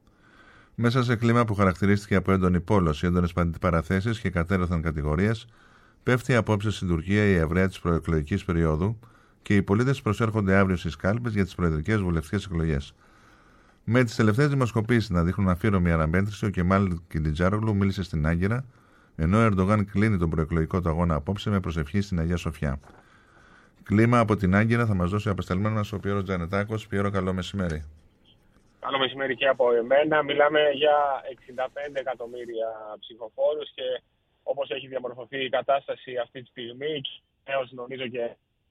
Μέσα σε κλίμα που χαρακτηρίστηκε από έντονη πόλωση, έντονες αντιπαραθέσεις και κατέρωθεν κατηγορίες, πέφτει απόψε στην Τουρκία η ευραία της προεκλογικής περίοδου και οι πολίτες προσέρχονται αύριο στις κάλπες για τις προεδρικές βουλευτικές εκλογές. Με τις τελευταίες δημοσκοπήσεις να δείχνουν αφήρωμη αναμέτρηση, ο Κεμάλ Κιλιτζάρογλου μίλησε στην Άγκυρα, ενώ ο Ερντογάν κλείνει τον προεκλογικό του αγώνα απόψε με προσευχή στην Αγία Σοφιά. Κλίμα από την Άγκυρα θα μας δώσει ο απεσταλμένος μας ο Πιέρο Τζανετάκος. Πιέρο, καλό μεσημέρι. Καλό μεσημέρι και από εμένα. Μιλάμε για εξήντα πέντε εκατομμύρια ψηφοφόρους και όπως έχει διαμορφωθεί η κατάσταση αυτή τη στιγμή, έως νομίζω και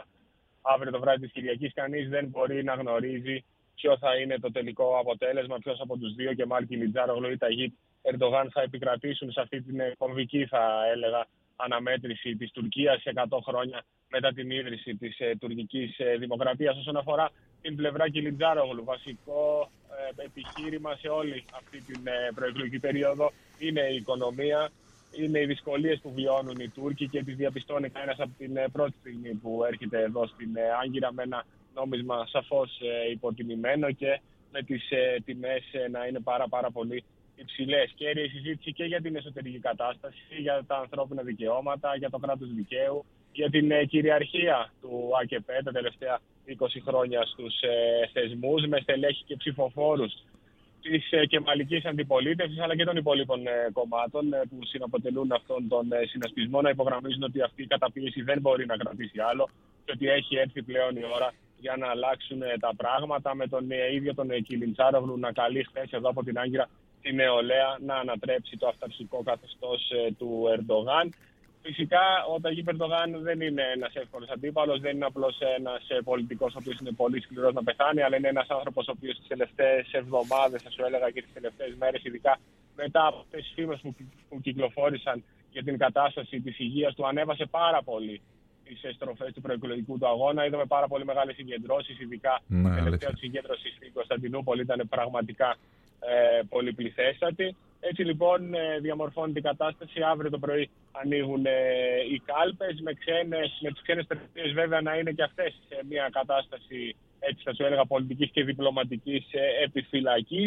αύριο το βράδυ της Κυριακής, κανείς δεν μπορεί να γνωρίζει ποιο θα είναι το τελικό αποτέλεσμα, ποιος από τους δύο, Κεμάλ Κιλιτζάρογλου ή Ταγίπ Ερντογάν, θα επικρατήσουν σε αυτή την κομβική, θα έλεγα, αναμέτρηση της Τουρκίας εκατό χρόνια μετά την ίδρυση της ε, τουρκικής ε, δημοκρατίας. Όσον αφορά την πλευρά Κιλιτζάρογλου, βασικό ε, επιχείρημα σε όλη αυτή την ε, προεκλογική περίοδο είναι η οικονομία, είναι οι δυσκολίες που βιώνουν οι Τούρκοι και τις διαπιστώνει κανένας από την ε, πρώτη στιγμή που έρχεται εδώ στην ε, Άγκυρα με ένα νόμισμα σαφώς ε, υποτιμημένο και με τις ε, τιμές ε, να είναι πάρα πάρα πολύ υψηλές. Κέρια η συζήτηση και για την εσωτερική κατάσταση, για τα ανθρώπινα δικαιώματα, για το κράτος δικαίου, για την ε, κυριαρχία του ΑΚΕΠ τα τελευταία είκοσι χρόνια στους ε, θεσμούς, με στελέχη και ψηφοφόρους της ε, κεμαλικής αντιπολίτευσης αλλά και των υπόλοιπων ε, κομμάτων ε, που συναποτελούν αυτόν τον ε, συνασπισμό, να υπογραμμίζουν ότι αυτή η καταπίεση δεν μπορεί να κρατήσει άλλο και ότι έχει έρθει πλέον η ώρα για να αλλάξουν ε, τα πράγματα, με τον ε, ίδιο τον ε, Κιλιτζάρογλου να καλεί χθες εδώ από την Άγκυρα τη νεολαία να ανατρέψει το αυταρχικό καθεστώς ε, του Ερντογάν. Φυσικά, ο Ταγίπ Ερντογάν δεν είναι ένας εύκολος αντίπαλος, δεν είναι απλώς ένας πολιτικός ο οποίος είναι πολύ σκληρός να πεθάνει, αλλά είναι ένας άνθρωπος ο οποίος τις τελευταίες εβδομάδες, θα σου έλεγα, και τις τελευταίες μέρες, ειδικά μετά από αυτές τις φήμες που, που κυκλοφόρησαν για την κατάσταση της υγείας του, ανέβασε πάρα πολύ τις στροφές του προεκλογικού του αγώνα. Είδαμε πάρα πολύ μεγάλες συγκεντρώσεις, ειδικά η τελευταία συγκέντρωση στην Κωνσταντινούπολη ήταν πραγματικά ε, πολυπληθέστατη. Έτσι λοιπόν ε, διαμορφώνεται η κατάσταση. Αύριο το πρωί ανοίγουν ε, οι κάλπες με, ξένες, με τις ξένες περιφέρειες βέβαια να είναι και αυτές σε μια κατάσταση, έτσι θα σου έλεγα, πολιτικής και διπλωματικής ε, επιφυλακής.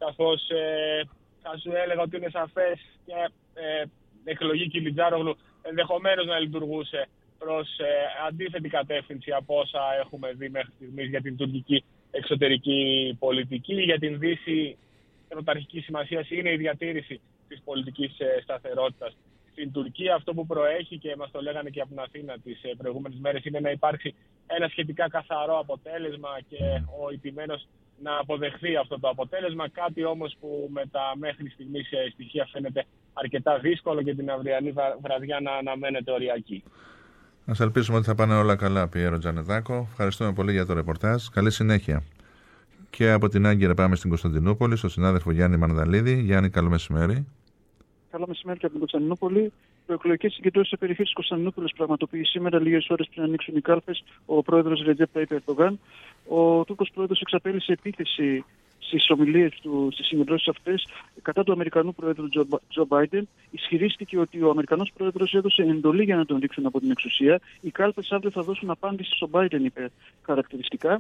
καθώς ε, θα σου έλεγα ότι είναι σαφές και ε, εκλογή Κιλιτζάρογλου ενδεχομένως να λειτουργούσε προς ε, αντίθετη κατεύθυνση από όσα έχουμε δει μέχρι στιγμής για την τουρκική εξωτερική πολιτική. Για την Δύση πρωταρχική σημασία είναι η διατήρηση της πολιτικής ε, σταθερότητας στην Τουρκία. Αυτό που προέχει, και μας το λέγανε και από την Αθήνα τις ε, προηγούμενες μέρες, είναι να υπάρξει ένα σχετικά καθαρό αποτέλεσμα και ο ηττημένος να αποδεχθεί αυτό το αποτέλεσμα. Κάτι όμως που με τα μέχρι στιγμής στοιχεία φαίνεται αρκετά δύσκολο και την αυριανή βραδιά να αναμένεται οριακή. Ας ελπίσουμε ότι θα πάνε όλα καλά, Πιέρο Τζανετάκο. Ευχαριστούμε πολύ για το ρεπορτάζ. Καλή συνέχεια. Και από την Άγκυρα πάμε στην Κωνσταντινούπολη, στον συνάδελφο Γιάννη Μανδαλίδη. Γιάννη, καλό μεσημέρι. Καλό μεσημέρι και από την Κωνσταντινούπολη. Προεκλογικές συγκεντρώσεις σε περιοχές της Κωνσταντινούπολης πραγματοποιεί σήμερα, λίγες ώρες πριν ανοίξουν οι κάλπες, ο πρόεδρος Ρετζέπ Ταϊπ Ερντογάν. Ο Τούρκος πρόεδρος εξαπέλυσε επίθεση στις ομιλίες του, στις συγκεντρώσεις αυτές, κατά του Αμερικανού πρόεδρου Τζο Μπάιντεν. Ισχυρίστηκε ότι ο Αμερικανός πρόεδρος έδωσε εντολή για να τον ρίξουν από την εξουσία. Οι κάλπες αύριο θα δώσουν απάντηση στον Μπάιντεν, είπε χαρακτηριστικά.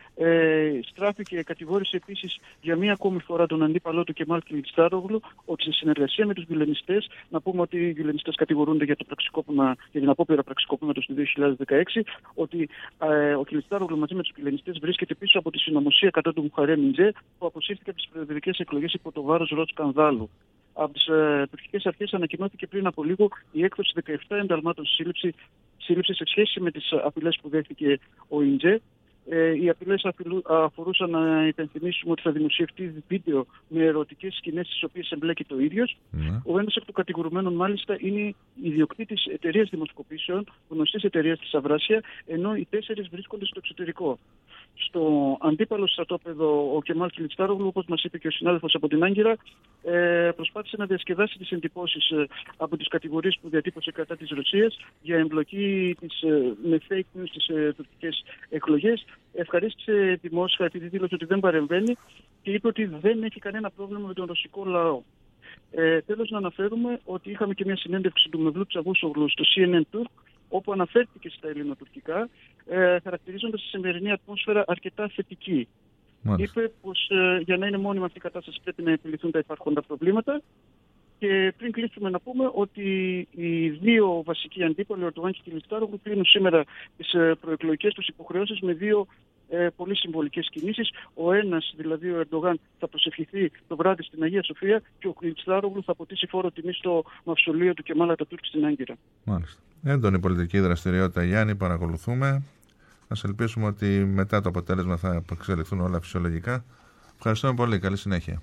Ε, στράφηκε, κατηγόρησε επίσης για μία ακόμη φορά τον αντίπαλό του Κεμάλ Κιλιτζάρογλου ότι σε συνεργασία με τους γυλενιστές, να πούμε ότι οι γυλενιστές κατηγορούνται για, το πραξικόπημα, για την απόπειρα πραξικόπηματος του δύο χιλιάδες δεκαέξι, ότι ε, ο Κιλιτζάρογλου μαζί με τους γυλενιστές βρίσκεται πίσω από τη συνωμοσία κατά του Μουχαρέμ Ιντζέ, που αποσύρθηκε από τις προεδρικές εκλογές υπό το βάρος ροτ σκανδάλου. Από τις ε, τουρκικές αρχές ανακοινώθηκε πριν από λίγο η έκδοση δεκαεπτά ενταλμάτων σύλληψη, σύλληψη σε σχέση με τις απειλές που δέχτηκε ο Ιντζέ. Ε, οι απειλές αφορούσαν, να υπενθυμίσουμε, ότι θα δημοσιευτεί βίντεο με ερωτικές σκηνές στις οποίες εμπλέκεται ο ίδιος. Mm. Ο ένας εκ των κατηγορουμένων μάλιστα είναι ιδιοκτήτης εταιρείας δημοσκοπήσεων, γνωστής εταιρείας της Αυράσια, ενώ οι τέσσερις βρίσκονται στο εξωτερικό. Στο αντίπαλο στρατόπεδο, ο Κεμάλ Κιλιτζάρογλου, όπως μας είπε και ο συνάδελφος από την Άγκυρα, ε, προσπάθησε να διασκεδάσει τις εντυπώσεις ε, από τις κατηγορίες που διατύπωσε κατά της Ρωσίας για εμπλοκή της, ε, με fake news στις ε, τουρκικές εκλογές. Ευχαρίστησε δημόσια επειδή δήλωσε ότι δεν παρεμβαίνει και είπε ότι δεν έχει κανένα πρόβλημα με τον ρωσικό λαό. Ε, τέλος, να αναφέρουμε ότι είχαμε και μια συνέντευξη του Μευλού Τσαβούσογλου στο σι εν εν Turk, όπου αναφέρθηκε στα ελληνοτουρκικά, ε, χαρακτηρίζοντας τη σημερινή ατμόσφαιρα αρκετά θετική. Μάλιστα. Είπε πως ε, για να είναι μόνιμα αυτή η κατάσταση πρέπει να επιληθούν τα υπάρχοντα προβλήματα. Και πριν κλείσουμε να πούμε ότι οι δύο βασικοί αντίπαλοι, ο Ερντογάν και η Κιλιτζάρογλου, κλείνουν σήμερα τις προεκλογικές τους υποχρεώσεις με δύο ε, πολύ συμβολικές κινήσεις. Ο ένας, δηλαδή ο Ερντογάν, θα προσευχηθεί το βράδυ στην Αγία Σοφία και ο Κιλιτζάρογλου θα αποτίσει φόρο τιμή στο μαυσολείο του Κεμάλ Ατατούρκ στην Άγκυρα. Μάλιστα. Έντονη πολιτική δραστηριότητα, Γιάννη, παρακολουθούμε. Ας ελπίσουμε ότι μετά το αποτέλεσμα θα εξελιχθούν όλα φυσιολογικά. Ευχαριστούμε πολύ. Καλή συνέχεια.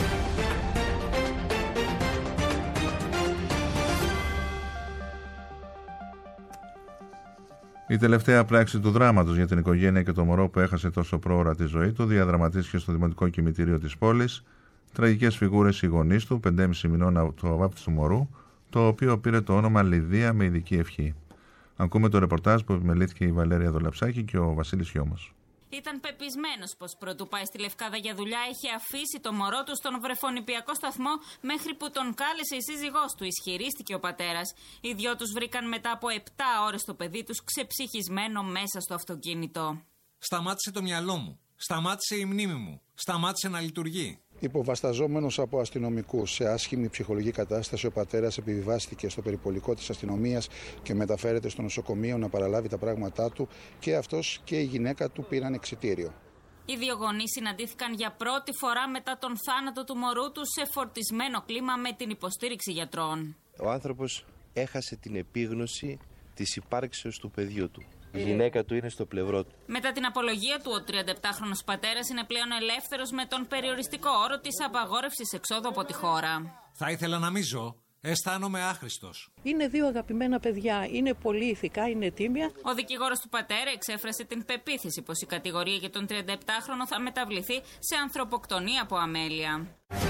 Η τελευταία πράξη του δράματος για την οικογένεια και το μωρό που έχασε τόσο πρόωρα τη ζωή του διαδραματίστηκε στο Δημοτικό Κημητήριο της πόλης. Τραγικές φιγούρες οι γονείς του, πεντέμισι μηνών του αβάπτιστου μωρού, το οποίο πήρε το όνομα Λιδία με ειδική ευχή. Ακούμε το ρεπορτάζ που επιμελήθηκε η Βαλέρια Δολαψάκη και ο Βασίλης Χιώμος. Ήταν πεπισμένος πως πρωτού πάει στη Λευκάδα για δουλειά είχε αφήσει το μωρό του στον βρεφονηπιακό σταθμό μέχρι που τον κάλεσε η σύζυγός του, ισχυρίστηκε ο πατέρας. Οι δυο τους βρήκαν μετά από επτά ώρες το παιδί τους ξεψυχισμένο μέσα στο αυτοκίνητο. Σταμάτησε το μυαλό μου. Σταμάτησε η μνήμη μου. Σταμάτησε να λειτουργεί. Υποβασταζόμενος από αστυνομικούς σε άσχημη ψυχολογική κατάσταση, ο πατέρας επιβιβάστηκε στο περιπολικό της αστυνομίας και μεταφέρεται στο νοσοκομείο να παραλάβει τα πράγματά του, και αυτός και η γυναίκα του πήραν εξιτήριο. Οι δύο γονείς συναντήθηκαν για πρώτη φορά μετά τον θάνατο του μωρού του σε φορτισμένο κλίμα με την υποστήριξη γιατρών. Ο άνθρωπος έχασε την επίγνωση της υπάρξεως του παιδιού του. Η γυναίκα του είναι στο πλευρό του. Μετά την απολογία του, ο τριανταεπτάχρονος πατέρας είναι πλέον ελεύθερος με τον περιοριστικό όρο της απαγόρευσης εξόδου από τη χώρα. Θα ήθελα να μην ζω. Αισθάνομαι άχρηστος. Είναι δύο αγαπημένα παιδιά. Είναι πολύ ηθικά, είναι τίμια. Ο δικηγόρος του πατέρα εξέφρασε την πεποίθηση πως η κατηγορία για τον τριανταεπτάχρονο θα μεταβληθεί σε ανθρωποκτονία από αμέλεια.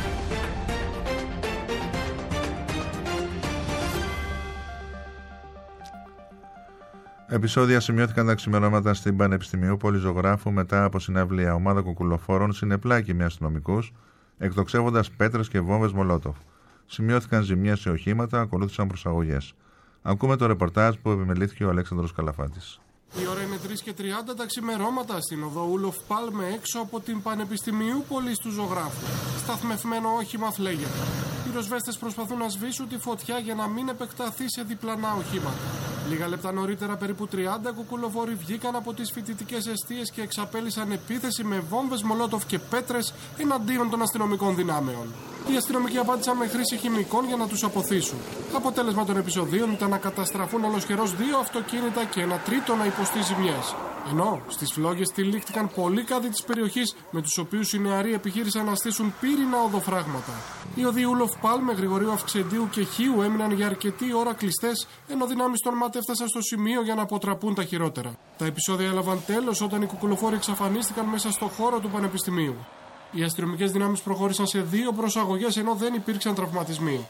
Επεισόδια σημειώθηκαν τα ξημερώματα στην Πανεπιστημιούπολη Ζωγράφου μετά από συναυλία. Ομάδα κουκουλοφόρων συνεπλάκη με αστυνομικούς, εκτοξεύοντας πέτρες και βόμβες Μολότοφ. Σημειώθηκαν ζημιές σε οχήματα, ακολούθησαν προσαγωγές. Ακούμε το ρεπορτάζ που επιμελήθηκε ο Αλέξανδρος Καλαφάτης. Η ώρα είναι τρεις και τριάντα τα ξημερώματα στην οδό Ούλοφ Πάλμε έξω από την Πανεπιστημιούπολη του Ζωγράφου. Σταθμευμένο όχημα φλέγεται. Οι πυροσβέστες προσπαθούν να σβήσουν τη φωτιά για να μην επεκταθεί σε διπλανά οχήματα. Λίγα λεπτά νωρίτερα, περίπου τριάντα κουκουλοφόροι βγήκαν από τις φοιτητικές εστίες και εξαπέλυσαν επίθεση με βόμβες Μολότοφ και πέτρες εναντίον των αστυνομικών δυνάμεων. Οι αστυνομικοί απάντησαν με χρήση χημικών για να τους αποθήσουν. Αποτέλεσμα των επεισοδίων ήταν να καταστραφούν ολοσχερώς δύο αυτοκίνητα και ένα τρίτο να υποστεί ζημιές. Ενώ στις φλόγες τυλίχτηκαν πολλοί κάδοι της περιοχής, με τους οποίους οι νεαροί επιχείρησαν να στήσουν πύρινα οδοφράγματα. Οι οδοί Ούλοφ Πάλμε, Γρηγορίου Αυξεντίου και Χίου έμειναν για αρκετή ώρα κλειστές, ενώ δυνάμεις των ΜΑΤ έφτασαν στο σημείο για να αποτραπούν τα χειρότερα. Τα επεισόδια έλαβαν τέλος όταν οι κουκουλοφόροι εξαφανίστηκαν μέσα στο χώρο του Πανεπιστημίου. Οι αστυνομικές δυνάμεις προχώρησαν σε δύο προσαγωγές, ενώ δεν υπήρξαν τραυματισμοί.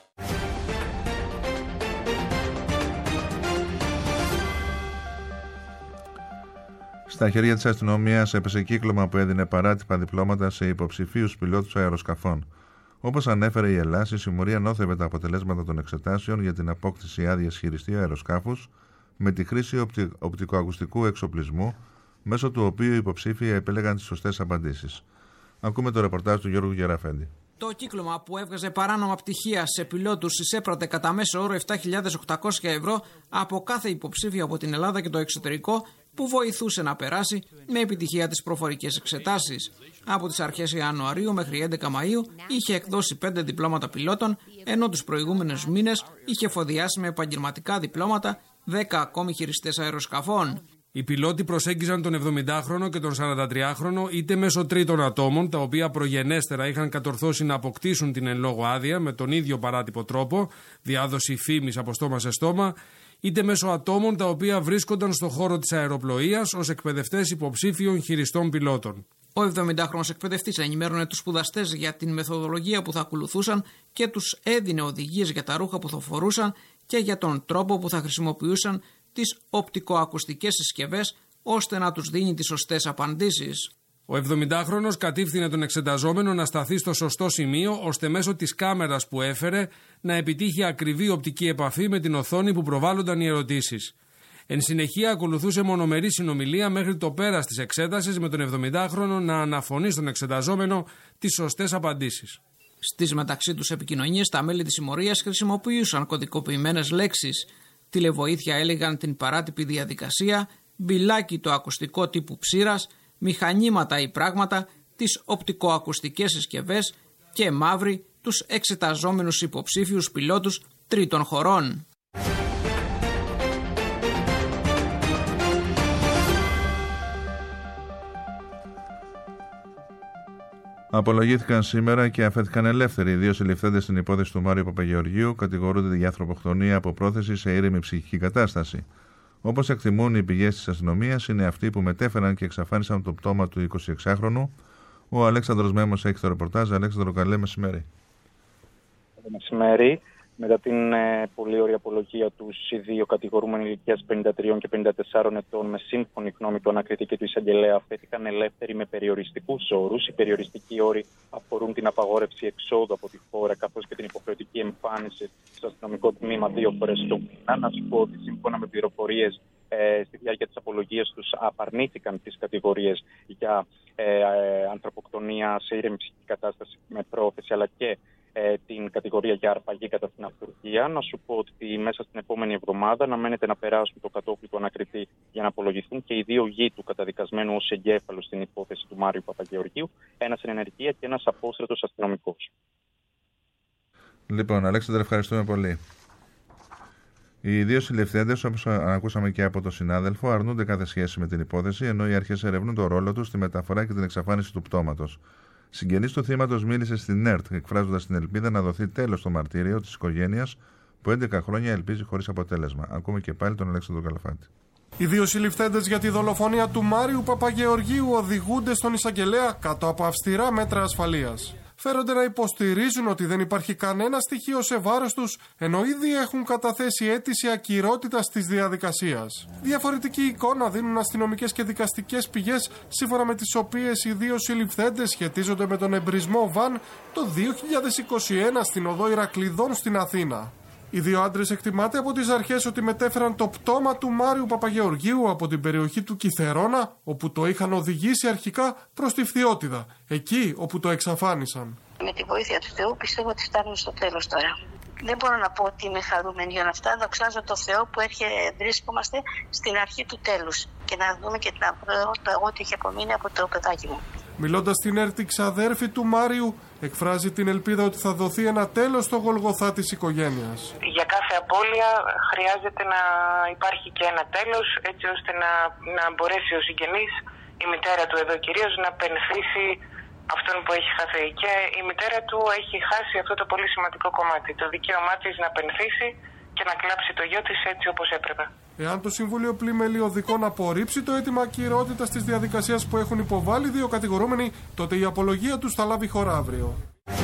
Στα χέρια της αστυνομίας έπεσε κύκλωμα που έδινε παράτυπα διπλώματα σε υποψηφίους πιλότους αεροσκαφών. Όπως ανέφερε η Ελλάς, η συμμορία νόθευε τα αποτελέσματα των εξετάσεων για την απόκτηση άδειας χειριστή αεροσκάφους με τη χρήση οπτι... οπτικοακουστικού εξοπλισμού, μέσω του οποίου οι υποψήφοι επέλεγαν τις σωστές απαντήσεις. Ακούμε το ρεπορτάζ του Γιώργου Γεραφέντη. Το κύκλωμα που έβγαζε παράνομα πτυχία σε πιλότους εισέπρατε κατά μέσο όρο επτά χιλιάδες οκτακόσια ευρώ από κάθε υποψήφιο από την Ελλάδα και το εξωτερικό που βοηθούσε να περάσει με επιτυχία τις προφορικές εξετάσεις. Από τις αρχές Ιανουαρίου μέχρι έντεκα Μαΐου είχε εκδώσει πέντε διπλώματα πιλότων, ενώ τους προηγούμενους μήνες είχε εφοδιάσει με επαγγελματικά διπλώματα δέκα ακόμη χειριστές αεροσκαφών. Οι πιλότοι προσέγγιζαν τον εβδομηντάχρονο και τον σαραντατριάχρονο είτε μέσω τρίτων ατόμων, τα οποία προγενέστερα είχαν κατορθώσει να αποκτήσουν την εν λόγω άδεια με τον ίδιο παράτυπο τρόπο, διάδοση φήμης από στόμα σε στόμα, είτε μέσω ατόμων τα οποία βρίσκονταν στο χώρο της αεροπλοείας ως εκπαιδευτές υποψήφιων χειριστών πιλότων. Ο εβδομηντάχρονος εκπαιδευτής ενημέρωνε τους σπουδαστές για την μεθοδολογία που θα ακολουθούσαν και τους έδινε οδηγίες για τα ρούχα που θα φορούσαν και για τον τρόπο που θα χρησιμοποιούσαν τις οπτικοακουστικές συσκευές, ώστε να τους δίνει τις σωστές απαντήσεις. Ο εβδομηντάχρονος κατήφθηνε τον εξεταζόμενο να σταθεί στο σωστό σημείο, ώστε μέσω της κάμερας που έφερε να επιτύχει ακριβή οπτική επαφή με την οθόνη που προβάλλονταν οι ερωτήσεις. Εν συνεχεία ακολουθούσε μονομερή συνομιλία μέχρι το πέρας της εξέτασης με τον εβδομηντάχρονο να αναφωνεί στον εξεταζόμενο τις σωστές απαντήσεις. Στις μεταξύ τους επικοινωνίες, τα μέλη της συμμορίας χρησιμοποιούσαν κωδικοποιημένες λέξεις. Τηλεβοήθεια έλεγαν την παράτυπη διαδικασία, μπιλάκι το ακουστικό τύπου ψήρας, μηχανήματα ή πράγματα, τις οπτικοακουστικές συσκευές και μαύρη τους εξεταζόμενους υποψήφιους πιλότους τρίτων χωρών. Απολογήθηκαν σήμερα και αφέθηκαν ελεύθεροι οι δύο συλληφθέντες στην υπόθεση του Μάριου Παπαγεωργίου, κατηγορούνται για ανθρωποκτονία από πρόθεση σε ήρεμη ψυχική κατάσταση. Όπως εκτιμούν οι πηγές της αστυνομίας, είναι αυτοί που μετέφεραν και εξαφάνισαν το πτώμα του εικοσιεξάχρονου. Ο Αλέξανδρος Μέμος έχει το ρεπορτάζ. Αλέξανδρο, καλέ μεσημέρι. Καλέ μεσημέρι. Μετά την ε, πολύ ωραία απολογία τους, οι δύο κατηγορούμενοι ηλικίας πενήντα τρία και πενήντα τέσσερα ετών, με σύμφωνη γνώμη του ανακριτή και του εισαγγελέα, αφέθηκαν ελεύθεροι με περιοριστικούς όρους. Οι περιοριστικοί όροι αφορούν την απαγόρευση εξόδου από τη χώρα, καθώς και την υποχρεωτική εμφάνιση στο αστυνομικό τμήμα δύο φορές το μήνα. Να σου πω ότι σύμφωνα με πληροφορίες, ε, στη διάρκεια της απολογίας τους απαρνήθηκαν τις κατηγορίες για ε, ε, ανθρωποκτονία σε ήρεμη ψυχική κατάσταση με πρόθεση, αλλά και την κατηγορία για αρπαγή κατά την αυτοργία. Να σου πω ότι μέσα στην επόμενη εβδομάδα αναμένεται να περάσουν το κατόφλι του ανακριτή για να απολογηθούν και οι δύο γη του καταδικασμένου ως εγκέφαλο στην υπόθεση του Μάριου Παπαγεωργίου, ένας εν ενεργεία και ένας απόστρατος αστυνομικός. Λοιπόν, Αλέξανδρε, ευχαριστούμε πολύ. Οι δύο συλληφθέντες, όπως ακούσαμε και από τον συνάδελφο, αρνούνται κάθε σχέση με την υπόθεση, ενώ οι αρχές ερευνούν το ρόλο τους στη μεταφορά και την εξαφάνιση του πτώματος. Συγγενής του θύματος μίλησε στην ΕΡΤ, εκφράζοντας την ελπίδα να δοθεί τέλος στο μαρτύριο της οικογένειας που έντεκα χρόνια ελπίζει χωρίς αποτέλεσμα. Ακούμε και πάλι τον Αλέξανδρο Καλαφάτη. Οι δύο συλληφθέντες για τη δολοφονία του Μάριου Παπαγεωργίου οδηγούνται στον εισαγγελέα κάτω από αυστηρά μέτρα ασφαλείας. Φέρονται να υποστηρίζουν ότι δεν υπάρχει κανένα στοιχείο σε βάρος τους, ενώ ήδη έχουν καταθέσει αίτηση ακυρότητας της διαδικασίας. Διαφορετική εικόνα δίνουν αστυνομικές και δικαστικές πηγές, σύμφωνα με τις οποίες οι δύο συλληφθέντες σχετίζονται με τον εμπρισμό βαν το δύο χιλιάδες είκοσι ένα στην οδό Ηρακλειδών στην Αθήνα. Οι δύο άντρες εκτιμάται από τις αρχές ότι μετέφεραν το πτώμα του Μάριου Παπαγεωργίου από την περιοχή του Κιθερώνα, όπου το είχαν οδηγήσει αρχικά προς τη Φθιώτιδα, εκεί όπου το εξαφάνισαν. Με τη βοήθεια του Θεού πιστεύω ότι φτάνουμε στο τέλος τώρα. Δεν μπορώ να πω ότι είμαι χαρούμενη για αυτά. Δοξάζω το Θεό που έρχεται, βρίσκομαστε στην αρχή του τέλους και να δούμε και να βρω το εγώ τι είχε απομείνει από το παιδάκι μου. Μιλώντας στην ΕΡΤ, η ξαδέρφη του Μάριου εκφράζει την ελπίδα ότι θα δοθεί ένα τέλος στο Γολγοθά της οικογένειας. Για κάθε απώλεια χρειάζεται να υπάρχει και ένα τέλος, έτσι ώστε να, να μπορέσει ο συγγενής, η μητέρα του εδώ κυρίως, να πενθήσει αυτόν που έχει χαθεί. Και η μητέρα του έχει χάσει αυτό το πολύ σημαντικό κομμάτι, το δικαίωμά της να πενθήσει και να κλάψει το γιο της έτσι όπως έπρεπε. Εάν το Συμβούλιο Πλημελιωδικών απορρίψει το αίτημα ακυρότητας της διαδικασίας που έχουν υποβάλει δύο κατηγορούμενοι, τότε η απολογία τους θα λάβει χώρα αύριο.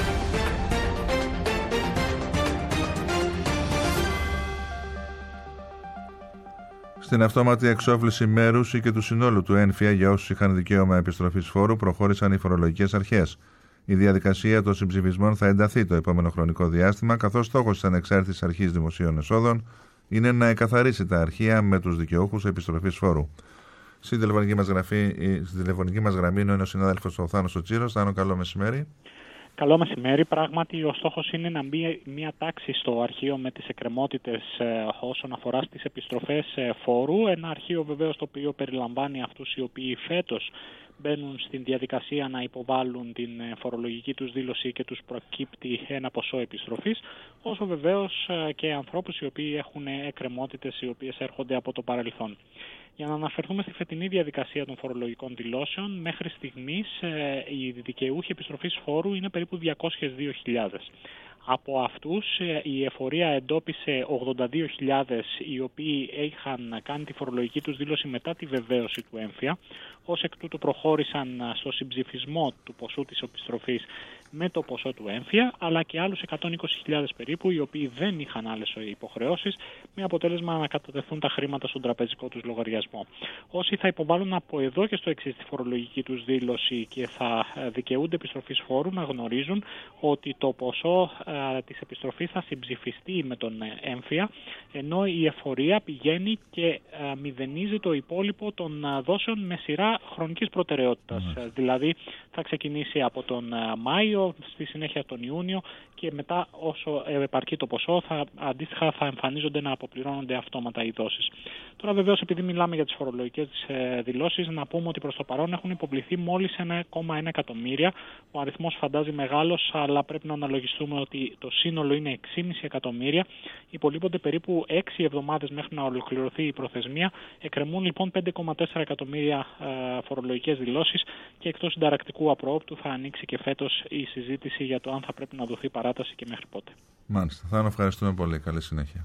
Στην αυτόματη εξόφληση μέρους ή και του συνόλου του έμφυα για όσους είχαν δικαίωμα επιστροφής φόρου προχώρησαν οι φορολογικές αρχές. Η διαδικασία των συμψηφισμών θα ενταθεί το επόμενο χρονικό διάστημα, καθώς στόχος της ανεξάρτητης αρχής δημοσίων εσόδων είναι να εκαθαρίσει τα αρχεία με τους δικαιούχους επιστροφής φόρου. Στην τηλεφωνική μας, γραφή, στην τηλεφωνική μας γραμμή είναι ο συνάδελφος ο Θάνος ο Τσίρος. Θάνο, καλό μεσημέρι. Καλό μεσημέρι. Πράγματι, ο στόχος είναι να μπει μια τάξη στο αρχείο με τις εκκρεμότητες ε, όσον αφορά στις επιστροφές ε, φόρου. Ένα αρχείο βεβαίως το οποίο περιλαμβάνει αυτούς οι οποίοι φέτος μπαίνουν στην διαδικασία να υποβάλουν την φορολογική τους δήλωση και τους προκύπτει ένα ποσό επιστροφής, όσο βεβαίως και ανθρώπους οι οποίοι έχουν εκκρεμότητες οι οποίες έρχονται από το παρελθόν. Για να αναφερθούμε στη φετινή διαδικασία των φορολογικών δηλώσεων, μέχρι στιγμής οι δικαιούχοι επιστροφής φόρου είναι περίπου διακόσιες δύο χιλιάδες. Από αυτούς η εφορία εντόπισε ογδόντα δύο χιλιάδες οι οποίοι είχαν κάνει τη φορολογική τους δήλωση μετά τη βεβαίωση του έμφυα. Ως εκ τούτου προχώρησαν στο συμψηφισμό του ποσού της επιστροφής με το ποσό του έμφυα, αλλά και άλλους εκατόν είκοσι χιλιάδες περίπου οι οποίοι δεν είχαν άλλες υποχρεώσεις, με αποτέλεσμα να κατατεθούν τα χρήματα στον τραπεζικό τους λογαριασμό. Όσοι θα υποβάλουν από εδώ και στο εξής τη φορολογική τους δήλωση και θα δικαιούνται επιστροφής φόρου, να γνωρίζουν ότι το ποσό α, της επιστροφής θα συμψηφιστεί με τον έμφυα, ενώ η εφορία πηγαίνει και α, μηδενίζει το υπόλοιπο των α, δόσεων με σειρά χρονικής προτεραιότητας. Mm. Δηλαδή θα ξεκινήσει από τον α, Μάιο, στη συνέχεια τον Ιούνιο και μετά όσο επαρκεί το ποσό θα, αντίστοιχα θα εμφανίζονται να αποπληρώνονται αυτόματα οι δόσεις. Τώρα βεβαίως επειδή μιλάμε για τις φορολογικές ε, δηλώσεις, να πούμε ότι προς το παρόν έχουν υποβληθεί μόλις ένα κόμμα ένα εκατομμύρια. Ο αριθμός φαντάζει μεγάλος, αλλά πρέπει να αναλογιστούμε ότι το σύνολο είναι έξι κόμμα πέντε εκατομμύρια. Υπολείπονται περίπου έξι εβδομάδες μέχρι να ολοκληρωθεί η προθεσμία. Εκκρεμούν λοιπόν πέντε κόμμα τέσσερα εκατομμύρια ε, φορολογικές δηλώσεις και εκτός συνταρακτικού απροόπτου θα ανοίξει και φέτος η συζήτηση για το αν θα πρέπει να δοθεί παράταση και μέχρι πότε. Μάλιστα. Θα ευχαριστούμε πολύ. Καλή συνέχεια.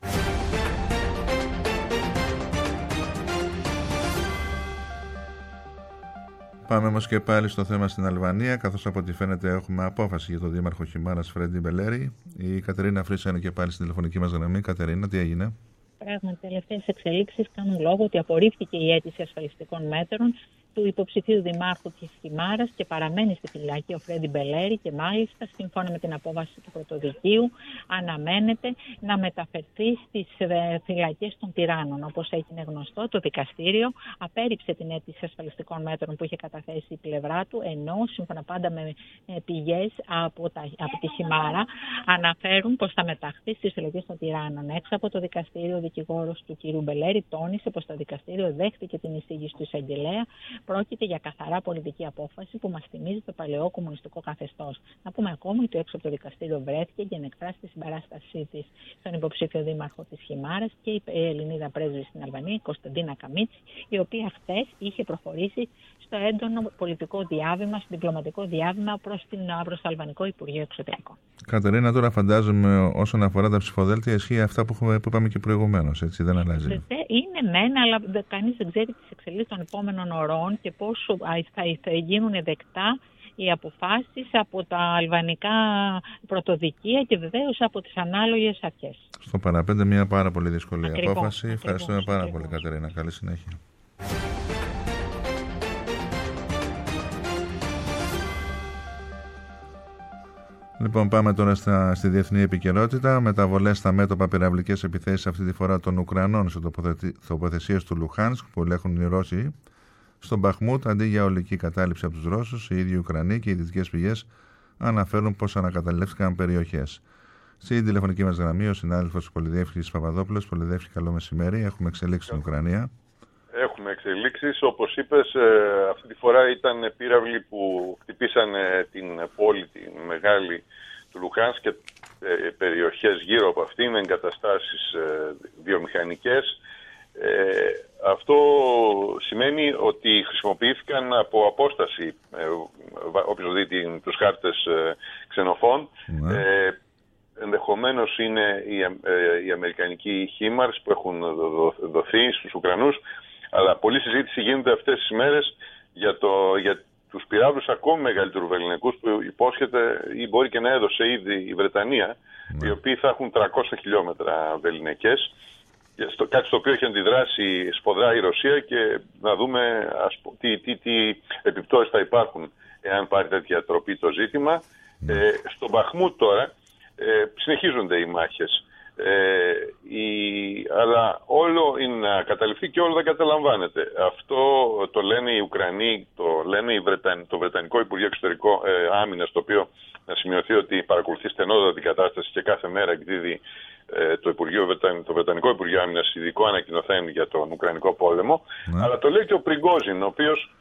Πάμε όμως και πάλι στο θέμα στην Αλβανία, καθώς από ό,τι φαίνεται έχουμε απόφαση για τον δήμαρχο Χιμάρας Φρέντι Μπελέρη. Η Κατερίνα Φρύσα είναι και πάλι στην τηλεφωνική μας γραμμή. Κατερίνα, τι έγινε? Πράγματι, τελευταίες εξελίξεις κάνουν λόγο ότι απορρίφθηκε η αίτηση ασφαλιστικών μέτρων του υποψηφίου δημάρχου της Χιμάρας και παραμένει στη φυλακή ο Φρέντι Μπελέρη και μάλιστα σύμφωνα με την απόβαση του πρωτοδικείου αναμένεται να μεταφερθεί στις φυλακές των τυράννων. Όπως έγινε γνωστό, το δικαστήριο απέρριψε την αίτηση ασφαλιστικών μέτρων που είχε καταθέσει η πλευρά του, ενώ σύμφωνα πάντα με πηγές από, τα, από τη Χιμάρα αναφέρουν πως θα μεταχθεί στις φυλακές των τυράννων. Έξω από το δικαστήριο, ο δικηγόρος του κ. Μπελέρη τόνισε πως το δικαστήριο δέχτηκε την εισήγηση του εισαγγελέα. Πρόκειται για καθαρά πολιτική απόφαση που μας θυμίζει το παλαιό κομμουνιστικό καθεστώς. Να πούμε ακόμη ότι έξω από το δικαστήριο βρέθηκε για να εκφράσει τη συμπαράστασή της στον υποψήφιο δήμαρχο της Χιμάρας και η Ελληνίδα πρέσβη στην Αλβανία, η Κωνσταντίνα Καμίτση, η οποία χθες είχε προχωρήσει στο έντονο πολιτικό διάβημα, στο διπλωματικό διάβημα προς, την, προς το Αλβανικό Υπουργείο Εξωτερικών. Κατερίνα, τώρα φαντάζομαι όσον αφορά τα ψηφοδέλτια ισχύει αυτά που, έχουμε, που είπαμε και προηγουμένως, έτσι, δεν αλλάζει. Είναι μένα, αλλά κανείς δεν ξέρει τις εξελίξεις των επόμενων ωρών και πόσο θα γίνουν δεκτά οι αποφάσεις από τα αλβανικά πρωτοδικεία και βεβαίως από τις ανάλογες αρχές. Στο παραπέντε μια πάρα πολύ δύσκολη ακριβώς, απόφαση. Ακριβώς, Ευχαριστούμε πάρα ακριβώς. πολύ, Κατερίνα. Καλή συνέχεια. Λοιπόν, πάμε τώρα στα, στη διεθνή επικαιρότητα. Μεταβολές στα μέτωπα, πυραυλικές επιθέσεις αυτή τη φορά των Ουκρανών σε τοποθεσίες του Λουχάνσκ που ελέγχουν οι Ρώσοι. Στον Μπαχμούτ, αντί για ολική κατάληψη από τους Ρώσους, οι ίδιοι Ουκρανοί και οι δυτικές πηγές αναφέρουν πως ανακαταλεύτηκαν περιοχές. Στην τηλεφωνική μας γραμμή, ο συνάδελφος Πολυδιεύχης Παπαδόπουλος. Πολυδιεύχη, καλό μεσημέρι. Έχουμε εξελίξει στην Ουκρανία. Έχουμε εξελίξεις. Όπως είπες, αυτή τη φορά ήταν πύραυλοι που χτυπήσανε την πόλη, την μεγάλη του Λουχάνσκ και περιοχές γύρω από αυτήν, εγκαταστάσεις βιομηχανικές. Ε, αυτό σημαίνει ότι χρησιμοποιήθηκαν από απόσταση, ε, όποιος δει την, τους χάρτες ε, ξενοφών. Ναι. Ε, ενδεχομένως είναι οι, ε, οι αμερικανικοί χίμαρς που έχουν δο, δοθεί στους Ουκρανούς, αλλά πολλή συζήτηση γίνεται αυτές τις μέρες για, το, για τους πυράβλους ακόμη μεγαλύτερους βελληνικούς που υπόσχεται ή μπορεί και να έδωσε ήδη η Βρετανία, ναι. οι οποίοι θα έχουν τριακόσια χιλιόμετρα βελληνικές. Στο, κάτι στο οποίο έχει αντιδράσει σποδρά η Ρωσία και να δούμε ας, τι, τι, τι επιπτώσεις θα υπάρχουν εάν πάρει τέτοια τροπή το ζήτημα. Mm. Ε, στον Μπαχμούτ τώρα ε, συνεχίζονται οι μάχες. Ε, η, αλλά όλο είναι να καταληφθεί και όλο δεν καταλαμβάνεται. Αυτό το λένε οι Ουκρανοί, το λένε οι Βρεταν, το Βρετανικό Υπουργείο Εξωτερικό ε, Άμυνας, το οποίο να σημειωθεί ότι παρακολουθεί στενότατα την κατάσταση και κάθε μέρα εκδίδει Το, Υπουργείο, το Βρετανικό Υπουργείο Άμυνας ειδικό ανακοινωθέν για τον Ουκρανικό πόλεμο, ναι. αλλά το λέει και ο Πριγκόζιν, ο οποίος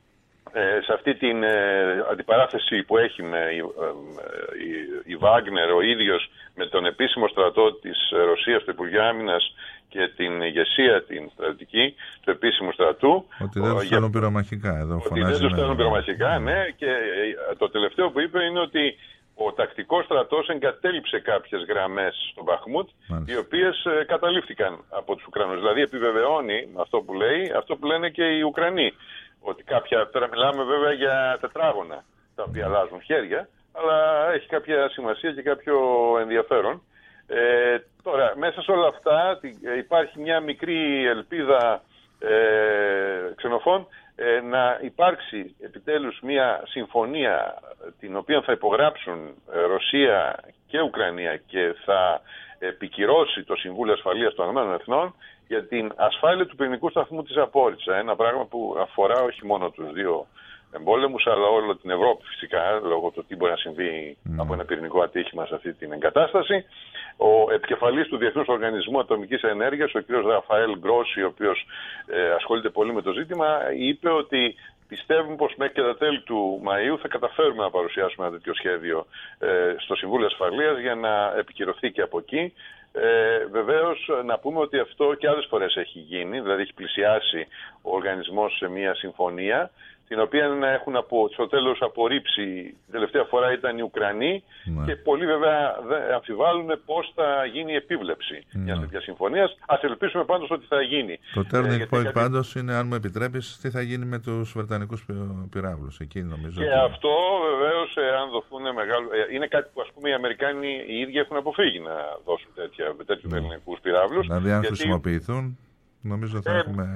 ε, σε αυτή την ε, αντιπαράθεση που έχει με η, ε, η, η Βάγνερ ο ίδιος με τον επίσημο στρατό της Ρωσίας, το Υπουργείο Άμυνας και την ηγεσία την στρατιωτική του επίσημου στρατού. Ότι δεν τους στέλνουν πυρομαχικά εδώ. Ότι δεν τους στέλνουν πυρομαχικά, ναι, και ε, το τελευταίο που είπε είναι ότι ο τακτικός στρατός εγκατέλειψε κάποιες γραμμές στο Μπαχμούτ, οι οποίες ε, καταλήφθηκαν από τους Ουκρανούς. Δηλαδή επιβεβαιώνει αυτό που λέει, αυτό που λένε και οι Ουκρανοί. Ότι κάποια, τώρα μιλάμε βέβαια για τετράγωνα, τα οποία αλλάζουν χέρια, αλλά έχει κάποια σημασία και κάποιο ενδιαφέρον. Ε, τώρα, μέσα σε όλα αυτά υπάρχει μια μικρή ελπίδα ε, ξενοφών, να υπάρξει επιτέλους μια συμφωνία την οποία θα υπογράψουν Ρωσία και Ουκρανία και θα επικυρώσει το Συμβούλιο Ασφαλείας των Ηνωμένων Εθνών για την ασφάλεια του πυρηνικού σταθμού της Ζαπόριτσα. Ένα πράγμα που αφορά όχι μόνο τους δύο εμπόλεμους αλλά όλη την Ευρώπη φυσικά, λόγω του τι μπορεί να συμβεί mm. από ένα πυρηνικό ατύχημα σε αυτή την εγκατάσταση. Ο επικεφαλής του Διεθνούς Οργανισμού Ατομικής Ενέργειας, ο κ. Ραφαέλ Γκρόσι, ο οποίος ε, ασχολείται πολύ με το ζήτημα, είπε ότι πιστεύουν πως μέχρι και τα τέλη του Μαΐου θα καταφέρουμε να παρουσιάσουμε ένα τέτοιο σχέδιο ε, στο Συμβούλιο Ασφαλείας για να επικυρωθεί και από εκεί. Ε, βεβαίως να πούμε ότι αυτό και άλλες φορές έχει γίνει, δηλαδή έχει πλησιάσει ο οργανισμός σε μια συμφωνία, την οποία έχουν απο, στο τέλος απορρίψει, την τελευταία φορά ήταν οι Ουκρανοί, ναι. και πολλοί βέβαια αμφιβάλλουν πώς θα γίνει η επίβλεψη ναι. μιας τέτοιας συμφωνίας. Ας ελπίσουμε πάντως ότι θα γίνει. Το turning point κάτι... πάντως είναι, αν μου επιτρέπεις, τι θα γίνει με τους βρετανικούς πυράβλους. Εκεί νομίζω. Και ότι... αυτό βεβαίως, αν δοθούν μεγάλο... είναι κάτι που ας πούμε οι Αμερικάνοι οι ίδιοι έχουν αποφύγει να δώσουν τέτοιους ναι. ελληνικούς πυράβλους. Δηλαδή αν γιατί... χρησιμοποιηθούν, νομίζω θα ε... έχουμε...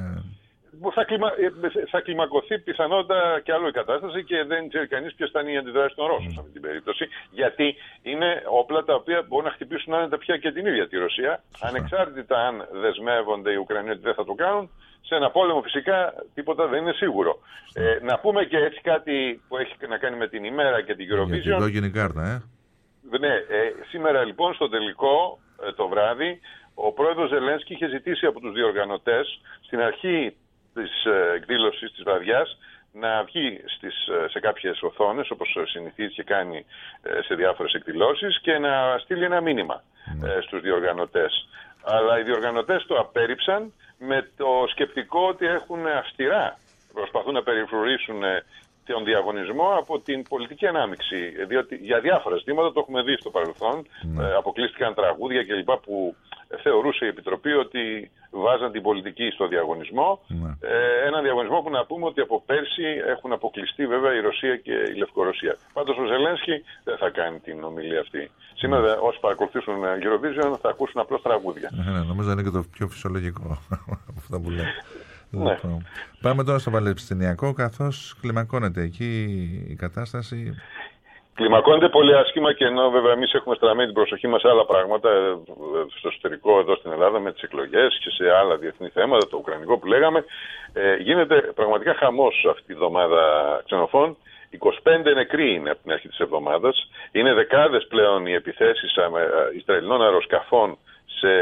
Θα, κλιμα... θα κλιμακωθεί πιθανότατα και άλλο η κατάσταση και δεν ξέρει κανείς ποιες θα είναι οι αντιδράσεις των Ρώσων mm. σε αυτή την περίπτωση. Γιατί είναι όπλα τα οποία μπορούν να χτυπήσουν άνετα πια και την ίδια τη Ρωσία. Σωστά. Ανεξάρτητα αν δεσμεύονται οι Ουκρανοί ότι δεν θα το κάνουν, σε ένα πόλεμο φυσικά τίποτα δεν είναι σίγουρο. Ε, να πούμε και έτσι κάτι που έχει να κάνει με την ημέρα και την Eurovision. Για την κόκκινη κάρτα, ε. Ναι, ε, σήμερα λοιπόν στο τελικό ε, το βράδυ ο πρόεδρος Ζελένσκι είχε ζητήσει από τους διοργανωτές στην αρχή της εκδήλωσης της βραδιάς να βγει στις, σε κάποιες οθόνες όπως συνηθίζει και κάνει σε διάφορες εκδηλώσεις και να στείλει ένα μήνυμα mm. στους διοργανωτές. Αλλά οι διοργανωτές το απέρριψαν με το σκεπτικό ότι έχουν αυστηρά, προσπαθούν να περιφρουρήσουν τον διαγωνισμό από την πολιτική ανάμειξη. Διότι για διάφορα ζητήματα το έχουμε δει στο παρελθόν, mm. αποκλείστηκαν τραγούδια κλπ. Που θεωρούσε η Επιτροπή ότι βάζαν την πολιτική στο διαγωνισμό. Ναι. Ε, ένα διαγωνισμό που να πούμε ότι από πέρσι έχουν αποκλειστεί βέβαια η Ρωσία και η Λευκορωσία. Πάντως ο Ζελένσκι δεν θα κάνει την ομιλία αυτή. Σήμερα ναι. όσοι παρακολουθήσουν Eurovision θα ακούσουν απλώς τραγούδια. Ναι, ναι, νομίζω είναι και το πιο φυσιολογικό από αυτά που λέει. Ναι. Λοιπόν, πάμε τώρα στο Παλαιστινιακό, καθώς κλιμακώνεται εκεί η κατάσταση. Κλιμακώνεται πολύ άσχημα και ενώ βέβαια εμείς έχουμε στραμμένη την προσοχή μας σε άλλα πράγματα, στο εσωτερικό εδώ στην Ελλάδα με τις εκλογές και σε άλλα διεθνή θέματα, το ουκρανικό που λέγαμε, ε, γίνεται πραγματικά χαμός αυτή τη εβδομάδα ξενοφών. είκοσι πέντε νεκροί είναι από την αρχή της εβδομάδας. Είναι δεκάδες πλέον οι επιθέσεις Ισραηλινών αεροσκαφών σε,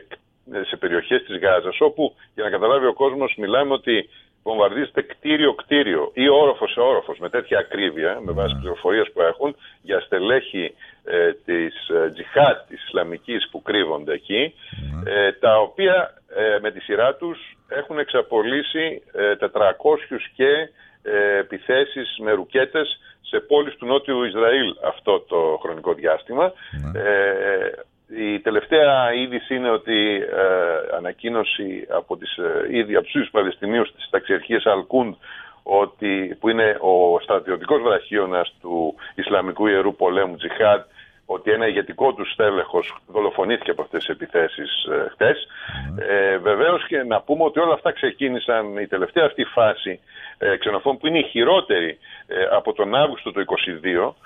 σε περιοχές της Γάζας, όπου, για να καταλάβει ο κόσμος, μιλάμε ότι βομβαρδίζεται κτίριο-κτίριο ή όροφος σε όροφος με τέτοια ακρίβεια, με βάση πληροφορίες που έχουν, για στελέχη ε, της ε, τζιχάτ, της Ισλαμικής που κρύβονται εκεί, ε, τα οποία ε, με τη σειρά τους έχουν εξαπολύσει ε, τετρακόσιες και ε, επιθέσεις με ρουκέτες σε πόλεις του Νότιου Ισραήλ αυτό το χρονικό διάστημα. Ε, Η τελευταία είδηση είναι ότι ε, ανακοίνωση από, τις, ε, ήδη, από τους ίδιους Παλαιστινίους της ταξιαρχίας Αλ-Κούντ, ότι, που είναι ο στρατιωτικός βραχίωνας του Ισλαμικού Ιερού Πολέμου Τζιχάντ, ότι ένα ηγετικό του στέλεχος δολοφονήθηκε από αυτές τις επιθέσεις ε, χτες. Ε, βεβαίως και να πούμε ότι όλα αυτά ξεκίνησαν, η τελευταία αυτή φάση ε, ξενοφών που είναι η χειρότερη ε, από τον Αύγουστο του είκοσι δύο,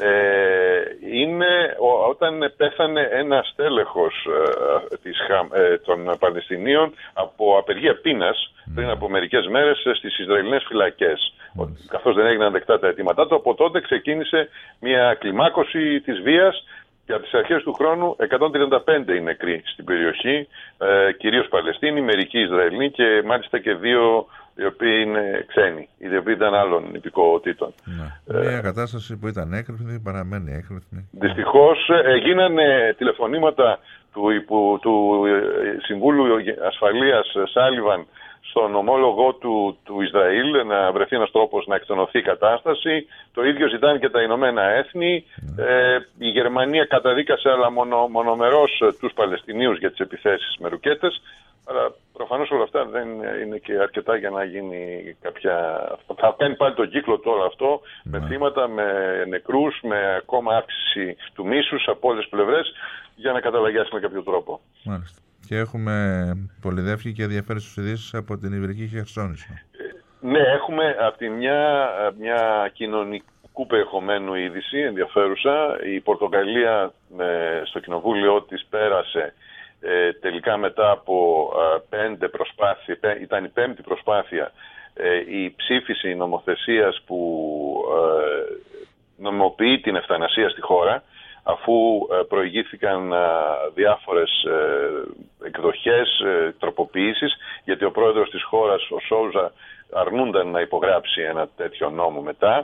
ε, είναι ο, όταν πέθανε ένα στέλεχος ε, της, ε, των Παλαιστινίων από απεργία πείνας πριν από μερικές μέρες στις Ισραηλινές φυλακές. Καθώς δεν έγιναν δεκτά τα αιτήματά του, από τότε ξεκίνησε μια κλιμάκωση της βίας και από τις αρχές του χρόνου εκατόν τριάντα πέντε είναι νεκροί στην περιοχή, ε, κυρίως Παλαιστίνοι, μερικοί Ισραηλοί και μάλιστα και δύο οι οποίοι είναι ξένοι, οι οποίοι ήταν άλλων υπηκοοτήτων. Ναι. Μια ε, κατάσταση που ήταν έκρηθμη, παραμένει έκρηθμη. Δυστυχώς ε, γίνανε τηλεφωνήματα του, του, του Συμβούλου Ασφαλείας Σάλιβαν στον ομόλογο του, του Ισραήλ να βρεθεί ένας τρόπος να εκτονωθεί η κατάσταση. Το ίδιο ζητάνε και τα Ηνωμένα Έθνη. Ε, η Γερμανία καταδίκασε αλλά μονο, μονομερώς τους Παλαιστινίους για τις επιθέσεις με ρουκέτες. Αλλά προφανώς όλα αυτά δεν είναι και αρκετά για να γίνει κάποια... Θα κάνει πάλι τον κύκλο του όλο αυτό, με ναι. θύματα, με νεκρούς, με ακόμα αύξηση του μίσους από όλες τις πλευρές, για να καταλαγιάσει με κάποιο τρόπο. Μάλιστα. Και έχουμε πολυδεύχη και ενδιαφέρουσες ειδήσεις από την Ιβρική Χερσόνησο. Ε, ναι, έχουμε από τη μια, μια κοινωνικού περιεχομένου είδηση ενδιαφέρουσα. Η Πορτογαλία ε, στο κοινοβούλιο της πέρασε ε, τελικά μετά από ε, πέντε προσπάθειες, ήταν η πέμπτη προσπάθεια, ε, η ψήφιση νομοθεσίας που ε, νομιμοποιεί την ευθανασία στη χώρα, αφού προηγήθηκαν διάφορες εκδοχές, τροποποιήσεις, γιατί ο πρόεδρος της χώρας, ο Σόουζα, αρνούνταν να υπογράψει ένα τέτοιο νόμο μετά.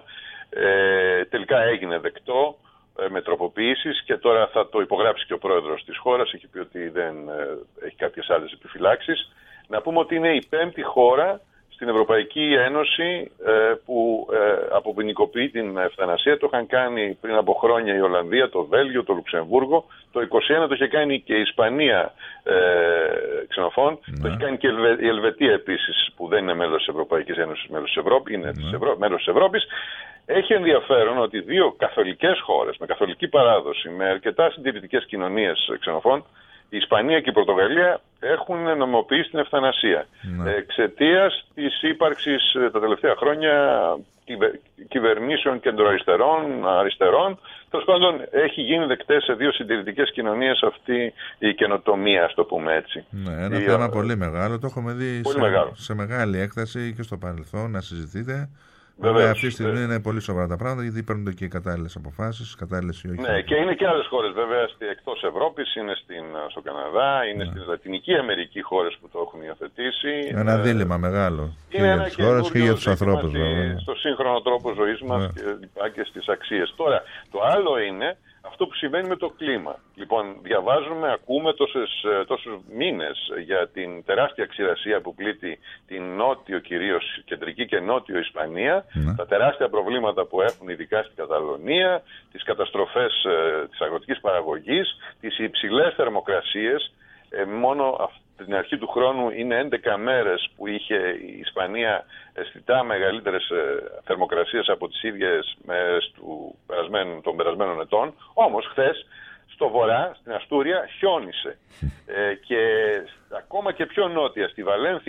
Ε, τελικά έγινε δεκτό ε, με τροποποιήσεις και τώρα θα το υπογράψει και ο πρόεδρος της χώρας, έχει πει ότι δεν ε, έχει κάποιες άλλες επιφυλάξεις. Να πούμε ότι είναι η πέμπτη χώρα στην Ευρωπαϊκή Ένωση ε, που ε, αποποινικοποιεί την ευθανασία. Το είχαν κάνει πριν από χρόνια η Ολλανδία, το Βέλγιο, το Λουξεμβούργο. Το είκοσι ένα το είχε κάνει και η Ισπανία ε, ξενοφών. Ναι. Το έχει κάνει και η Ελβετία επίσης, που δεν είναι μέλος της Ευρωπαϊκής Ένωσης, μέλος της Ευρώπης, είναι ναι. Ευρω... μέλος της Ευρώπης. Έχει ενδιαφέρον ότι δύο καθολικές χώρες με καθολική παράδοση, με αρκετά συντηρητικές κοινωνίες ξενοφών, η Ισπανία και η Πορτογαλία έχουν νομιμοποιήσει την ευθανασία. Ναι. Εξαιτίας της ύπαρξης τα τελευταία χρόνια κυβερνήσεων κεντροαριστερών, αριστερών. Τέλος πάντων, έχει γίνει δεκτές σε δύο συντηρητικές κοινωνίες αυτή η καινοτομία, ας το πούμε έτσι. Ναι, ένα η... θέμα πολύ μεγάλο. Το έχουμε δει σε, σε μεγάλη έκταση και στο παρελθόν να συζητείτε. Βέβαια, αυτή τη στιγμή είναι πολύ σοβαρά τα πράγματα, γιατί παίρνονται και οι κατάλληλες αποφάσεις, κατάλληλες ή όχι. Ναι, και είναι και άλλες χώρες βέβαια εκτός Ευρώπης, είναι στην, στο Καναδά, είναι ναι. στη Λατινική Αμερική χώρες που το έχουν υιοθετήσει. Ένα ε, δίλημμα μεγάλο. Και για τις χώρες και για τους ανθρώπους. Στο σύγχρονο τρόπο ζωής μας ναι. και, και στις αξίες. Τώρα, το άλλο είναι αυτό που συμβαίνει με το κλίμα. Λοιπόν, διαβάζουμε, ακούμε τόσες, τόσους μήνες για την τεράστια ξηρασία που πλήττει την νότιο, κυρίως κεντρική και νότιο Ισπανία, ναι. τα τεράστια προβλήματα που έχουν ειδικά στην Καταλωνία, τις καταστροφές ε, της αγροτικής παραγωγής, τις υψηλές θερμοκρασίες. Ε, μόνο την αρχή του χρόνου είναι έντεκα μέρες που είχε η Ισπανία αισθητά μεγαλύτερες θερμοκρασίες από τις ίδιες μέρες του περασμένου, των περασμένων ετών. Όμως χθες στο βορρά, στην Αστούρια, χιόνισε. Ε, και ακόμα και πιο νότια, στη Βαλένθια,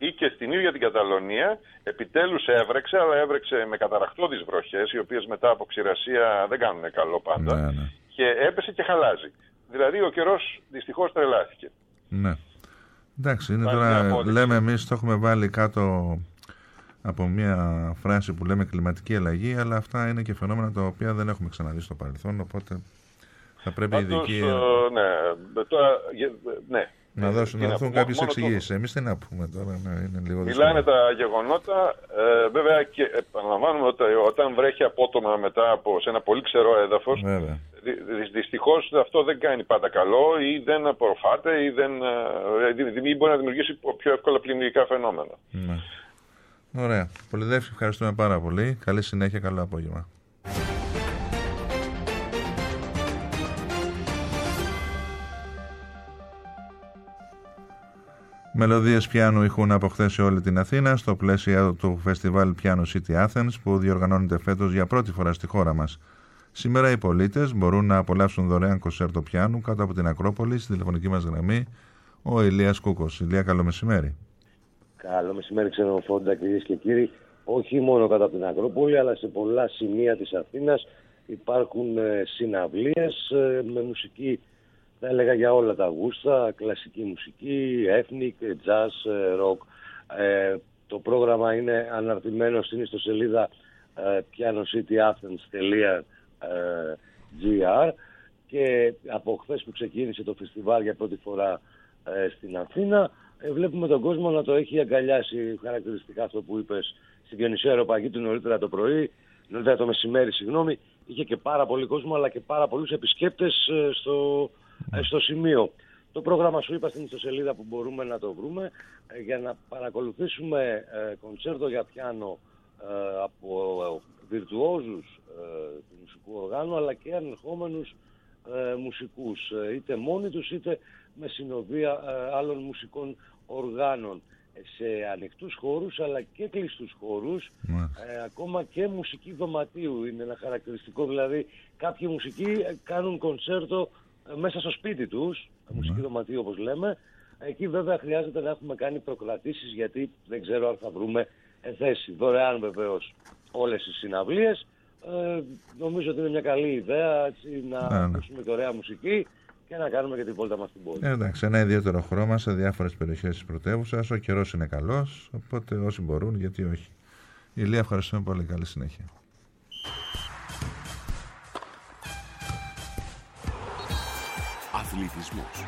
ή και στην ίδια την Καταλωνία επιτέλους έβρεξε, αλλά έβρεξε με καταρρακτώδεις βροχές, οι οποίες μετά από ξηρασία δεν κάνουν καλό πάντα, ναι, ναι. και έπεσε και χαλάζει. Δηλαδή ο καιρός δυστυχώς τρελάθηκε. Ναι. Εντάξει, είναι τώρα, λέμε εμείς το έχουμε βάλει κάτω από μια φράση που λέμε κλιματική αλλαγή, αλλά αυτά είναι και φαινόμενα τα οποία δεν έχουμε ξαναδεί στο παρελθόν, οπότε θα πρέπει οι ειδικοί... Ναι, τώρα, ναι. Να δώσουν, να δώσουν κάποιες εξηγήσεις. Το... Εμείς τι να πούμε τώρα, ναι, είναι λίγο δύσκολο. Μιλάνε τα γεγονότα, ε, βέβαια, και επαναλαμβάνουμε ότι όταν βρέχει απότομα μετά από σε ένα πολύ ξερό έδαφος, δυ, δυ, δυστυχώς αυτό δεν κάνει πάντα καλό ή δεν απορροφάται ή, δεν, ε, ή μπορεί να δημιουργήσει πιο εύκολα πλημμυρικά φαινόμενα. Ναι. Ωραία. Πολυδεύση, ευχαριστούμε πάρα πολύ. Καλή συνέχεια, καλό απόγευμα. Μελωδίες πιάνου ηχούν από χθες σε όλη την Αθήνα στο πλαίσιο του φεστιβάλ Piano City Athens που διοργανώνεται φέτος για πρώτη φορά στη χώρα μας. Σήμερα οι πολίτες μπορούν να απολαύσουν δωρεάν κονσέρτο πιάνου κάτω από την Ακρόπολη στη τηλεφωνική μας γραμμή ο Ηλίας Κούκος. Ηλία, καλό μεσημέρι. Καλό μεσημέρι, ξενοφόντα, κυρίες και κύριοι. Όχι μόνο κάτω από την Ακρόπολη, αλλά σε πολλά σημεία της Αθήνας υπάρχουν ε, συναυλίες ε, με μουσική, θα έλεγα, για όλα τα γούστα, κλασική μουσική, ethnic, jazz, rock. Ε, το πρόγραμμα είναι αναρτημένο στην ιστοσελίδα ε, piano city athens dot gr και από χθες που ξεκίνησε το φεστιβάλ για πρώτη φορά ε, στην Αθήνα, ε, βλέπουμε τον κόσμο να το έχει αγκαλιάσει. Χαρακτηριστικά αυτό που είπες, στην Διονυσία Αεροπαγήτου νωρίτερα το πρωί, νωρίτερα το μεσημέρι, συγγνώμη, είχε και πάρα πολύ κόσμο αλλά και πάρα πολλούς επισκέπτες ε, στο... στο σημείο. Το πρόγραμμα σου είπα στην ιστοσελίδα που μπορούμε να το βρούμε ε, για να παρακολουθήσουμε ε, κονσέρτο για πιάνο ε, από ε, βιρτουόζους ε, του μουσικού οργάνου αλλά και ανερχόμενους ε, μουσικούς, ε, είτε μόνοι τους είτε με συνοδεία ε, άλλων μουσικών οργάνων, σε ανοιχτούς χώρους αλλά και κλειστούς χώρους, ε, ακόμα και μουσική δωματίου είναι ένα χαρακτηριστικό, δηλαδή κάποιοι μουσικοί κάνουν κονσέρτο μέσα στο σπίτι τους, mm. μουσική δωματίου όπως λέμε. Εκεί βέβαια χρειάζεται να έχουμε κάνει προκρατήσεις, γιατί δεν ξέρω αν θα βρούμε θέση. Δωρεάν βεβαίως όλες τις συναυλίες. Ε, νομίζω ότι είναι μια καλή ιδέα, έτσι, να ακούσουμε και ωραία μουσική και να κάνουμε και την βόλτα μας στην πόλη. Ε, εντάξει, ένα ιδιαίτερο χρώμα σε διάφορες περιοχές της πρωτεύουσας. Ο καιρός είναι καλός, οπότε όσοι μπορούν, γιατί όχι. Ηλία, ευχαριστούμε πολύ. Καλή συνέχεια. Αθλητισμός.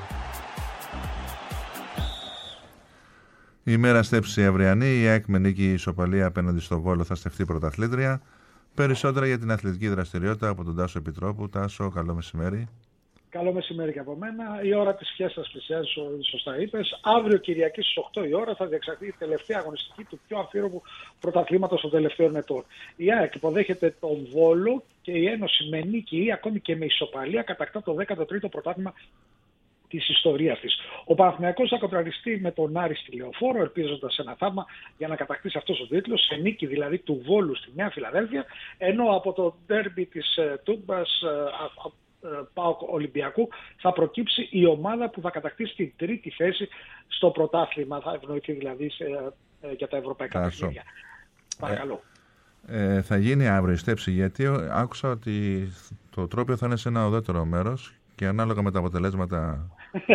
Η ημέρα στέψη αυριανή, η ΑΕΚ με νίκη ισοπαλία απέναντι στο Βόλο θα στεφτεί πρωταθλήτρια. Περισσότερα για την αθλητική δραστηριότητα από τον Τάσο Επιτρόπου. Τάσο, καλό μεσημέρι. Καλό μεσημέρι και από μένα. Η ώρα της φιέστας πλησιάζει, σωστά είπες. Αύριο Κυριακή στις οκτώ η ώρα θα διεξαχθεί η τελευταία αγωνιστική του πιο αμφίροπου πρωταθλήματος των τελευταίων ετών. Η ΑΕΚ υποδέχεται τον Βόλο και η Ένωση με νίκη ή ακόμη και με ισοπαλία κατακτά το δέκατο τρίτο πρωτάθλημα της ιστορίας της. Ο Παναθηναϊκός θα κοντραριστεί με τον Άρη στη Λεωφόρο, ελπίζοντας ένα θαύμα για να κατακτήσει αυτός ο τίτλος, σε νίκη δηλαδή του Βόλου στη Νέα Φιλαδέλφια, ενώ από το ντέρμπι της uh, Τούμπας uh, ΠΑΟΚ Ολυμπιακού θα προκύψει η ομάδα που θα κατακτήσει την τρίτη θέση στο πρωτάθλημα, θα ευνοηθεί δηλαδή σε, ε, για τα ευρωπαϊκά παιχνίδια. Παρακαλώ. Ε, ε, θα γίνει αύριο η στέψη, γιατί άκουσα ότι το τρόπιο θα είναι σε ένα ουδέτερο μέρος και ανάλογα με τα αποτελέσματα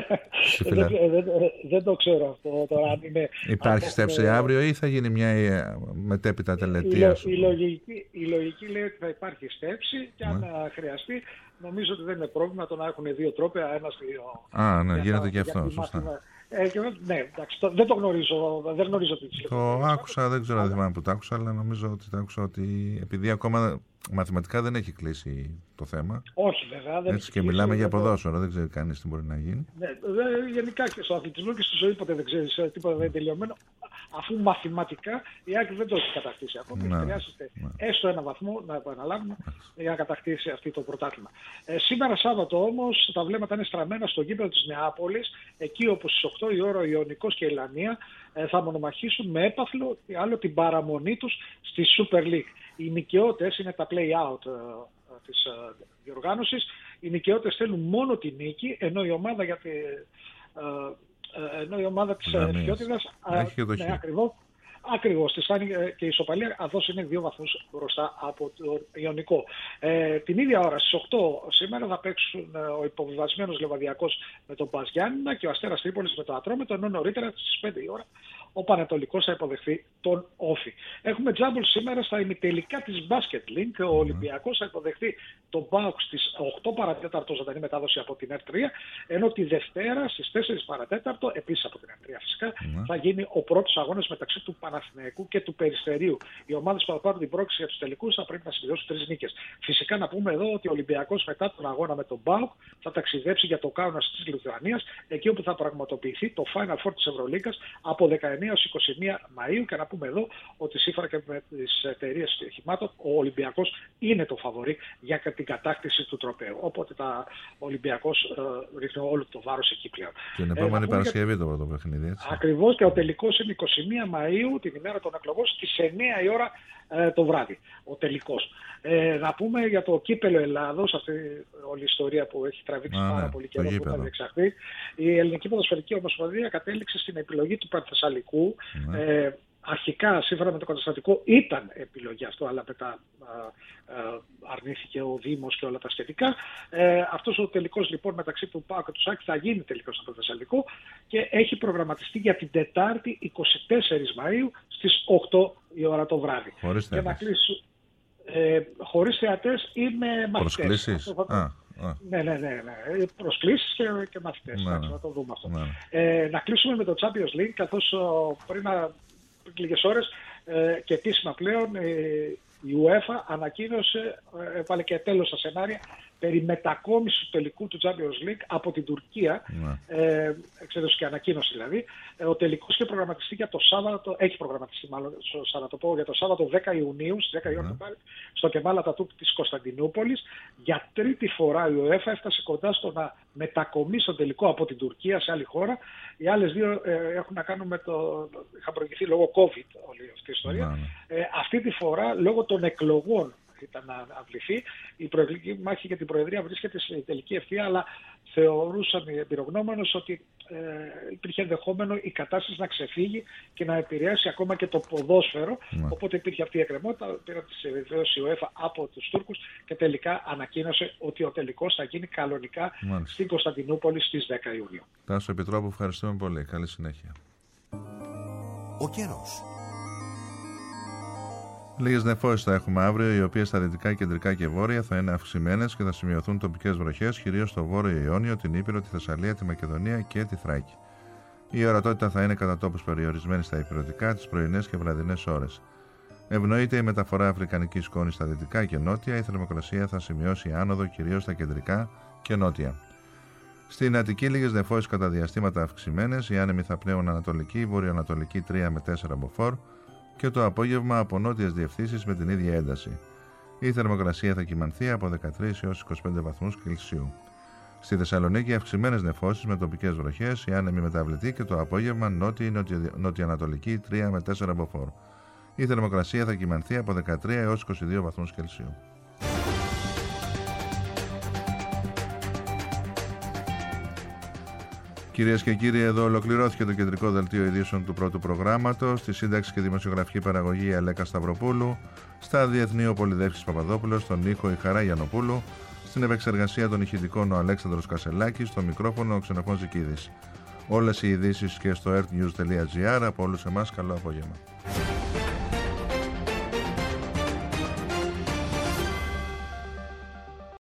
δεν, δεν, δεν το ξέρω αυτό τώρα. Είναι υπάρχει από... στέψη αύριο ή θα γίνει μια μετέπειτα τελετία? Η, η, λογική, η λογική λέει ότι θα υπάρχει στέψη και αν ναι. χρειαστεί, νομίζω ότι δεν είναι πρόβλημα το να έχουν δύο τρόπια, ένας δύο. Α, ναι, γίνεται τα, και αυτό, σωστά. Ε, και, ναι, εντάξει, το, δεν το γνωρίζω, δεν γνωρίζω τι το Το άκουσα, δεν ξέρω, δεν θυμάμαι που το άκουσα, αλλά νομίζω ότι το άκουσα ότι επειδή ακόμα μαθηματικά δεν έχει κλείσει το θέμα. Όχι, βέβαια. Δεν έτσι και μιλάμε για ποδόσφαιρο, δεν ξέρει κανείς τι μπορεί να γίνει. Ναι, γενικά και στο αθλητισμό και στη ζωή ποτέ δεν ξέρει, τίποτα δεν είναι τελειωμένο. Αφού μαθηματικά η Άκη δεν το έχει κατακτήσει ακόμα. Ναι, χρειάζεται ναι. έστω ένα βαθμό, να επαναλάβουμε, ναι. για να κατακτήσει αυτό το πρωτάθλημα. Ε, σήμερα Σάββατο όμως τα βλέμματα είναι στραμμένα στο γήπεδο της Νεάπολης, εκεί όπου στις οκτώ η ώρα ο Ιωνικός και η Λαμία ε, θα μονομαχήσουν με έπαθλο άλλο την παραμονή τους στη Super League. Οι νοικαιώτες είναι τα play-out ε, της ε, διοργάνωσης. Οι νοικαιώτες θέλουν μόνο τη νίκη, ενώ η ομάδα για τη, ε, ενώ η ομάδα της Φιώτιδας έχει και το ναι, ακριβώς, ακριβώς της φάνηκε και η ισοπαλία, καθώς είναι δύο βαθμούς μπροστά από το Ιωνικό. Ε, την ίδια ώρα στις οκτώ σήμερα θα παίξουν ο υποβιβασμένος Λεβαδιακός με τον Πας Γιάννηνα και ο Αστέρας Τρίπολης με τον Ατρόμητο, ενώ νωρίτερα στις πέντε η ώρα ο Πανετολικός θα υποδεχθεί τον Όφη. Έχουμε τζάμπολ σήμερα στα ημιτελικά της Basket League. Ο Ολυμπιακός θα υποδεχθεί τον ΠΑΟΚ στις οκτώ παρατέταρτο ζωντανή μετάδοση από την Ερ τρία, ενώ τη Δευτέρα στις τέσσερις παρατέταρτο, επίσης από την Ερ τρία φυσικά, mm. θα γίνει ο πρώτος αγώνας μεταξύ του Παναθηναϊκού και του Περιστερίου. Οι ομάδες που θα πάρουν την πρόκληση για τους τελικούς θα πρέπει να σημειώσουν τρεις νίκες. Φυσικά να πούμε εδώ ότι ο Ολυμπιακός μετά τον αγώνα με τον ΠΑΟΚ θα ταξιδέψει για το Κάουνας της Λιθουανίας, εκεί όπου θα πραγματοποιηθεί το Final Four της Ευρωλίγκας από δεκαεννέα έως είκοσι μία Μαΐου, και να πούμε εδώ ότι σύμφωνα και με τις εταιρείες στοιχημάτων ο Ολυμπιακός είναι το φαβορί για την κατάκτηση του τροπαίου. Οπότε τα, ο Ολυμπιακός ε, ρίχνει όλο το βάρος εκεί πλέον. Την επόμενη ε, Παρασκευή το πρώτο παιχνίδι. Ακριβώς, και ο τελικός είναι είκοσι μία Μαΐου, την ημέρα των εκλογών, στις εννέα η ώρα ε, το βράδυ. Ο τελικός. Ε, να πούμε για το κύπελο Ελλάδος, αυτή όλη η ιστορία που έχει τραβήξει Α, πάρα ναι, πολύ καιρό που θα διεξαχθεί. Η Ελληνική Ποδοσφαιρική Ομοσπονδία κατέληξε στην επιλογή του Πανθεσσαλικού. Ναι. Ε, αρχικά, σύμφωνα με το καταστατικό, ήταν επιλογή αυτό, αλλά μετά α, α, αρνήθηκε ο Δήμος και όλα τα σχετικά. Ε, αυτός ο τελικός λοιπόν μεταξύ του ΠΑΟΚ και του ΣΑΚ θα γίνει τελικός στο Πανθεσσαλικό και έχει προγραμματιστεί για την Τετάρτη εικοστή τέταρτη Μαΐου στις οκτώ η ώρα το βράδυ. Χωρίς και να κλείσω, ε, χωρίς θεατές ή με μαθητές. Προσκλήσεις. Θα... Α, α. Ναι, ναι, ναι, ναι. Προσκλήσεις και, και μαθητές. Ναι, ναι. Να το δούμε αυτό. Ναι. Ε, να κλείσουμε με το Champions League, καθώς πριν να λίγες ώρες ε, και επίσημα πλέον ε, η UEFA ανακοίνωσε, ε, έβαλε και τέλος στα σενάρια περί μετακόμισης του τελικού του Champions League από την Τουρκία, mm. ε, εξέδωσε και ανακοίνωση δηλαδή. Ε, ο τελικός είχε προγραμματιστεί για το Σάββατο, έχει προγραμματιστεί μάλλον στο Σαββατοπό, για το Σάββατο δέκα Ιουνίου, στις δέκα η ώρα mm. στο Κεμάλ Ατατούρκ της Κωνσταντινούπολης. Για τρίτη φορά η UEFA έφτασε κοντά στο να μετακομίσει τον τελικό από την Τουρκία σε άλλη χώρα. Οι άλλες δύο ε, έχουν να κάνουν με το. Είχαν προηγηθεί λόγω COVID όλη αυτή η ιστορία. Mm. Ε, αυτή τη φορά λόγω των εκλογών ήταν να αυληθεί. Η προεκλογική μάχη για την Προεδρία βρίσκεται στην τελική ευθεία, αλλά θεωρούσαν οι εμπειρογνώμονες ότι ε, υπήρχε ενδεχόμενο η κατάσταση να ξεφύγει και να επηρεάσει ακόμα και το ποδόσφαιρο. Ναι. Οπότε υπήρχε αυτή η εκκρεμότητα, πήραν τη συμβεβαίωση η UEFA από τους Τούρκους και τελικά ανακοίνωσε ότι ο τελικός θα γίνει κανονικά στην Κωνσταντινούπολη στις δέκα Ιουνίου. Τάσο Επιτρόπου, ευχαριστούμε πολύ. Καλή συνέχεια. Ο καιρός. Λίγες νεφώσεις θα έχουμε αύριο, οι οποίες στα δυτικά, κεντρικά και βόρεια θα είναι αυξημένες και θα σημειωθούν τοπικές βροχές, κυρίως στο Βόρειο Ιόνιο, την Ήπειρο, τη Θεσσαλία, τη Μακεδονία και τη Θράκη. Η ορατότητα θα είναι κατά τόπους περιορισμένη στα υπηρετικά τις πρωινές και βραδινές ώρες. Ευνοείται η μεταφορά αφρικανικής σκόνης στα δυτικά και νότια, η θερμοκρασία θα σημειώσει άνοδο κυρίως στα κεντρικά και νότια. Στην Αττική, λίγες νεφώσεις κατά διαστήματα αυξημένες, οι άνεμοι θα πνέουν ανατολική, βορειοανατολική τρία με τέσσερα μποφόρ. Και το απόγευμα από νότιες διευθύνσεις με την ίδια ένταση. Η θερμοκρασία θα κυμανθεί από δεκατρείς έως είκοσι πέντε βαθμούς Κελσίου. Στη Θεσσαλονίκη αυξημένες νεφώσεις με τοπικές βροχές, η άνεμη μεταβλητή και το απόγευμα νότια-νοτιοανατολική τρία με τέσσερα μποφόρ. Η θερμοκρασία θα κυμανθεί από δεκατρείς έως είκοσι δύο βαθμούς Κελσίου. Κυρίες και κύριοι, εδώ ολοκληρώθηκε το κεντρικό δελτίο ειδήσεων του πρώτου προγράμματος. Στη σύνταξη και δημοσιογραφική παραγωγή η Αλέκα Σταυροπούλου. Στα διεθνή ο Πολυδεύσης Παπαδόπουλος. Στον ήχο η Χαρά Γιαννοπούλου. Στην επεξεργασία των ηχητικών ο Αλέξανδρος Κασελάκης. Στο μικρόφωνο ο Ξενοφών Ζικίδης. Όλες οι ειδήσεις και στο earthnews τελεία gr. Από όλους εμάς, καλό απόγευμα.